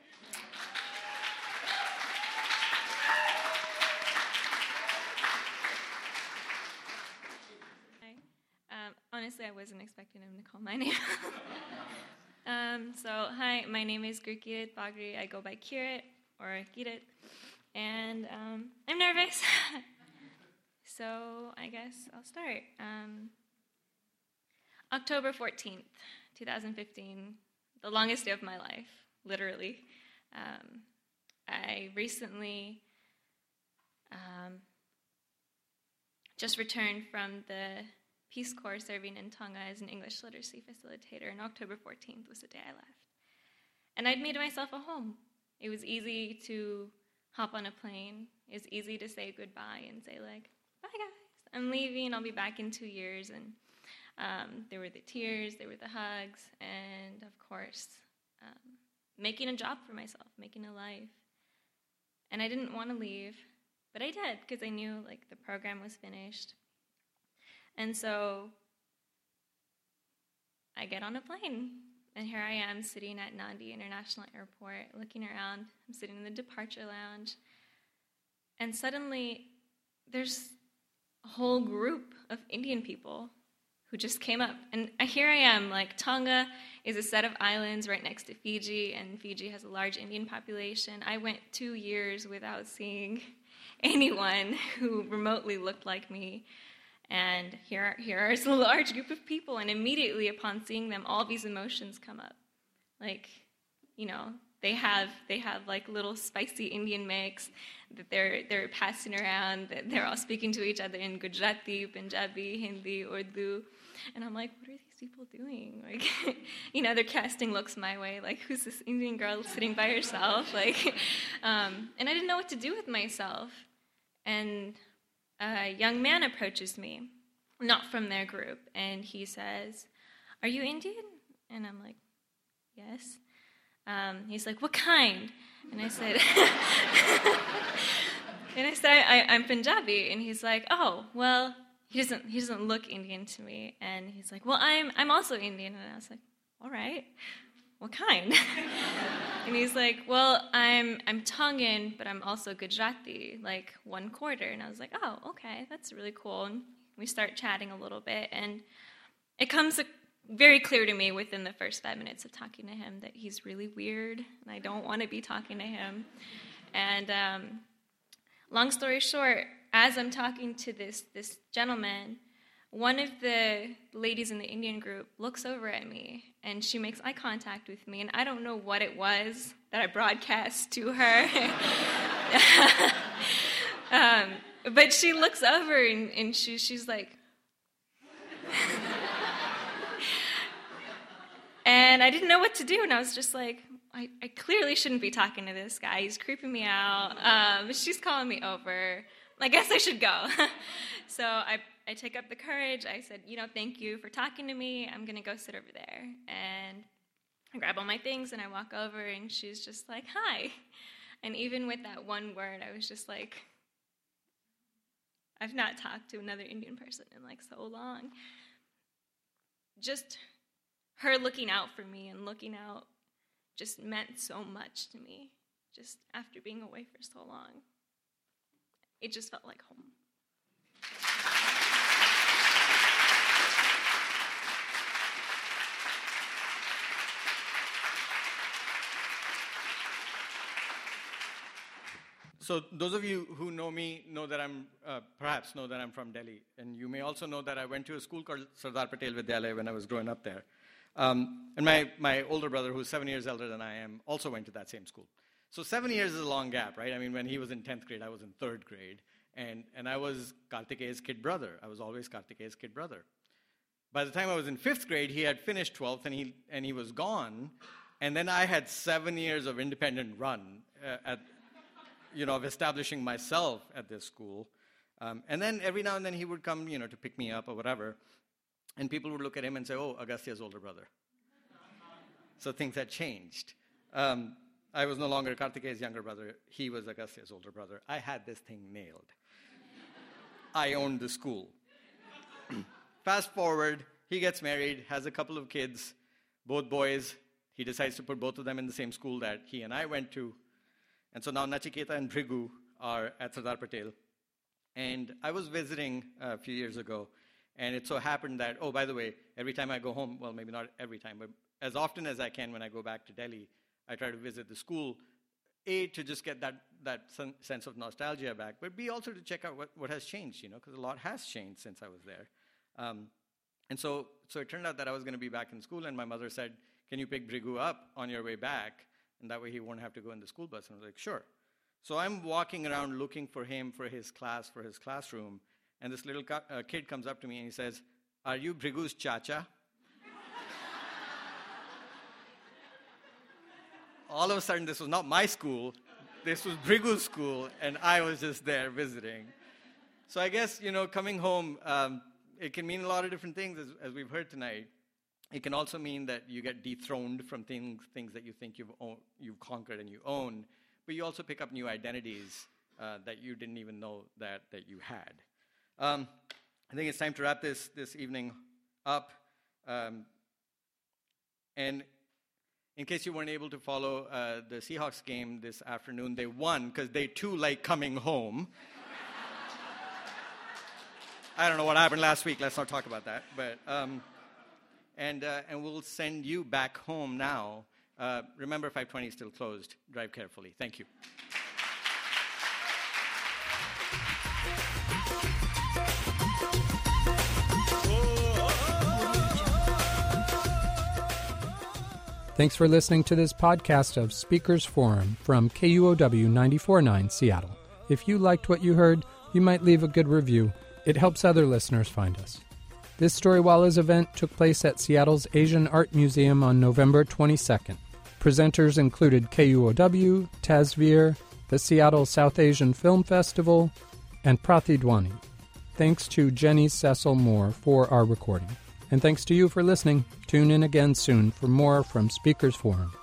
Honestly, I wasn't expecting him to call my name. um, so, hi, my name is Gurkirit Bagri. I go by Kirit or Kirit, and um, I'm nervous. So, I guess I'll start. Um, October fourteenth, twenty fifteen, the longest day of my life, literally. Um, I recently um, just returned from the Peace Corps serving in Tonga as an English literacy facilitator, and October fourteenth was the day I left. And I'd made myself a home. It was easy to hop on a plane. It was easy to say goodbye and say, like, bye, guys. I'm leaving. I'll be back in two years. And um, there were the tears, there were the hugs, and, of course, um, making a job for myself, making a life. And I didn't want to leave, but I did, because I knew, like, the program was finished. And so I get on a plane, and here I am sitting at Nandi International Airport, looking around. I'm sitting in the departure lounge, and suddenly there's a whole group of Indian people who just came up. And here I am, like, Tonga is a set of islands right next to Fiji, and Fiji has a large Indian population. I went two years without seeing anyone who remotely looked like me. And here, here is a large group of people, and immediately upon seeing them, all these emotions come up. Like, you know, they have they have like little spicy Indian mix that they're they're passing around. That they're all speaking to each other in Gujarati, Punjabi, Hindi, Urdu, and I'm like, what are these people doing? Like, you know, they're casting looks my way. Like, who's this Indian girl sitting by herself? Like, um, and I didn't know what to do with myself. And a young man approaches me, not from their group, and he says, "Are you Indian?" And I'm like, "Yes." Um, he's like, "What kind?" And I said, and I said, I, "I'm Punjabi." And he's like, "Oh, well," he doesn't he doesn't look Indian to me. And he's like, "Well, I'm I'm also Indian." And I was like, "All right, what kind?" And he's like, "Well, I'm I'm Tongan, but I'm also Gujarati, like one quarter." And I was like, "Oh, okay, that's really cool." And we start chatting a little bit, and it comes very clear to me within the first five minutes of talking to him that he's really weird, and I don't want to be talking to him. And um, long story short, as I'm talking to this this gentleman, one of the ladies in the Indian group looks over at me, and she makes eye contact with me, and I don't know what it was that I broadcast to her. um, But she looks over and, and she, she's like... And I didn't know what to do, and I was just like, I, I clearly shouldn't be talking to this guy. He's creeping me out. Um, she's calling me over. I guess I should go. So I, I take up the courage. I said, you know, thank you for talking to me. I'm going to go sit over there. And I grab all my things, and I walk over, and she's just like, hi. And even with that one word, I was just like, I've not talked to another Indian person in, like, so long. Just her looking out for me and looking out just meant so much to me, just after being away for so long. It just felt like home. So those of you who know me know that I'm, uh, perhaps know that I'm from Delhi. And you may also know that I went to a school called Sardar Patel Vidyalaya when I was growing up there. Um, and my, my older brother, who's seven years older than I am, also went to that same school. So seven years is a long gap, right? I mean, when he was in tenth grade, I was in third grade. And, and I was Kartikeya's kid brother. I was always Kartikeya's kid brother. By the time I was in fifth grade, he had finished twelfth, and he, and he was gone. And then I had seven years of independent run uh, at, you know, of establishing myself at this school. Um, and then every now and then he would come, you know, to pick me up or whatever. And people would look at him and say, oh, Agastya's older brother. So things had changed. Um, I was no longer Kartikeya's younger brother. He was Agastya's older brother. I had this thing nailed. I owned the school. Fast forward, he gets married, has a couple of kids, both boys. He decides to put both of them in the same school that he and I went to. And so now Nachiketa and Bhrigu are at Sardar Patel. And I was visiting a few years ago, and it so happened that, oh, by the way, every time I go home, well, maybe not every time, but as often as I can when I go back to Delhi, I try to visit the school, A, to just get that, that sense of nostalgia back, but B, also to check out what, what has changed, you know, because a lot has changed since I was there. Um, and so, so it turned out that I was going to be back in school, and my mother said, can you pick Bhrigu up on your way back, and that way he won't have to go in the school bus? And I was like, sure. So I'm walking around looking for him for his class, for his classroom, and this little co- uh, kid comes up to me and he says, are you Bhrigu's chacha? All of a sudden, this was not my school. This was Bhrigu's school, and I was just there visiting. So I guess, you know, coming home, um, it can mean a lot of different things, as, as we've heard tonight. It can also mean that you get dethroned from things, things that you think you've, own, you've conquered and you own, but you also pick up new identities uh, that you didn't even know that, that you had. Um, I think it's time to wrap this, this evening up. Um, and in case you weren't able to follow uh, the Seahawks game this afternoon, they won because they too like coming home. I don't know what happened last week. Let's not talk about that. But um, and uh, and we'll send you back home now. Uh, remember, five twenty is still closed. Drive carefully. Thank you. Thanks for listening to this podcast of Speakers Forum from K U O W ninety-four point nine Seattle. If you liked what you heard, you might leave a good review. It helps other listeners find us. This Storywalas event took place at Seattle's Asian Art Museum on November twenty-second. Presenters included K U O W, Tasveer, the Seattle South Asian Film Festival, and Prathidwani. Thanks to Jenny Cecil Moore for our recording. And thanks to you for listening. Tune in again soon for more from Speakers Forum.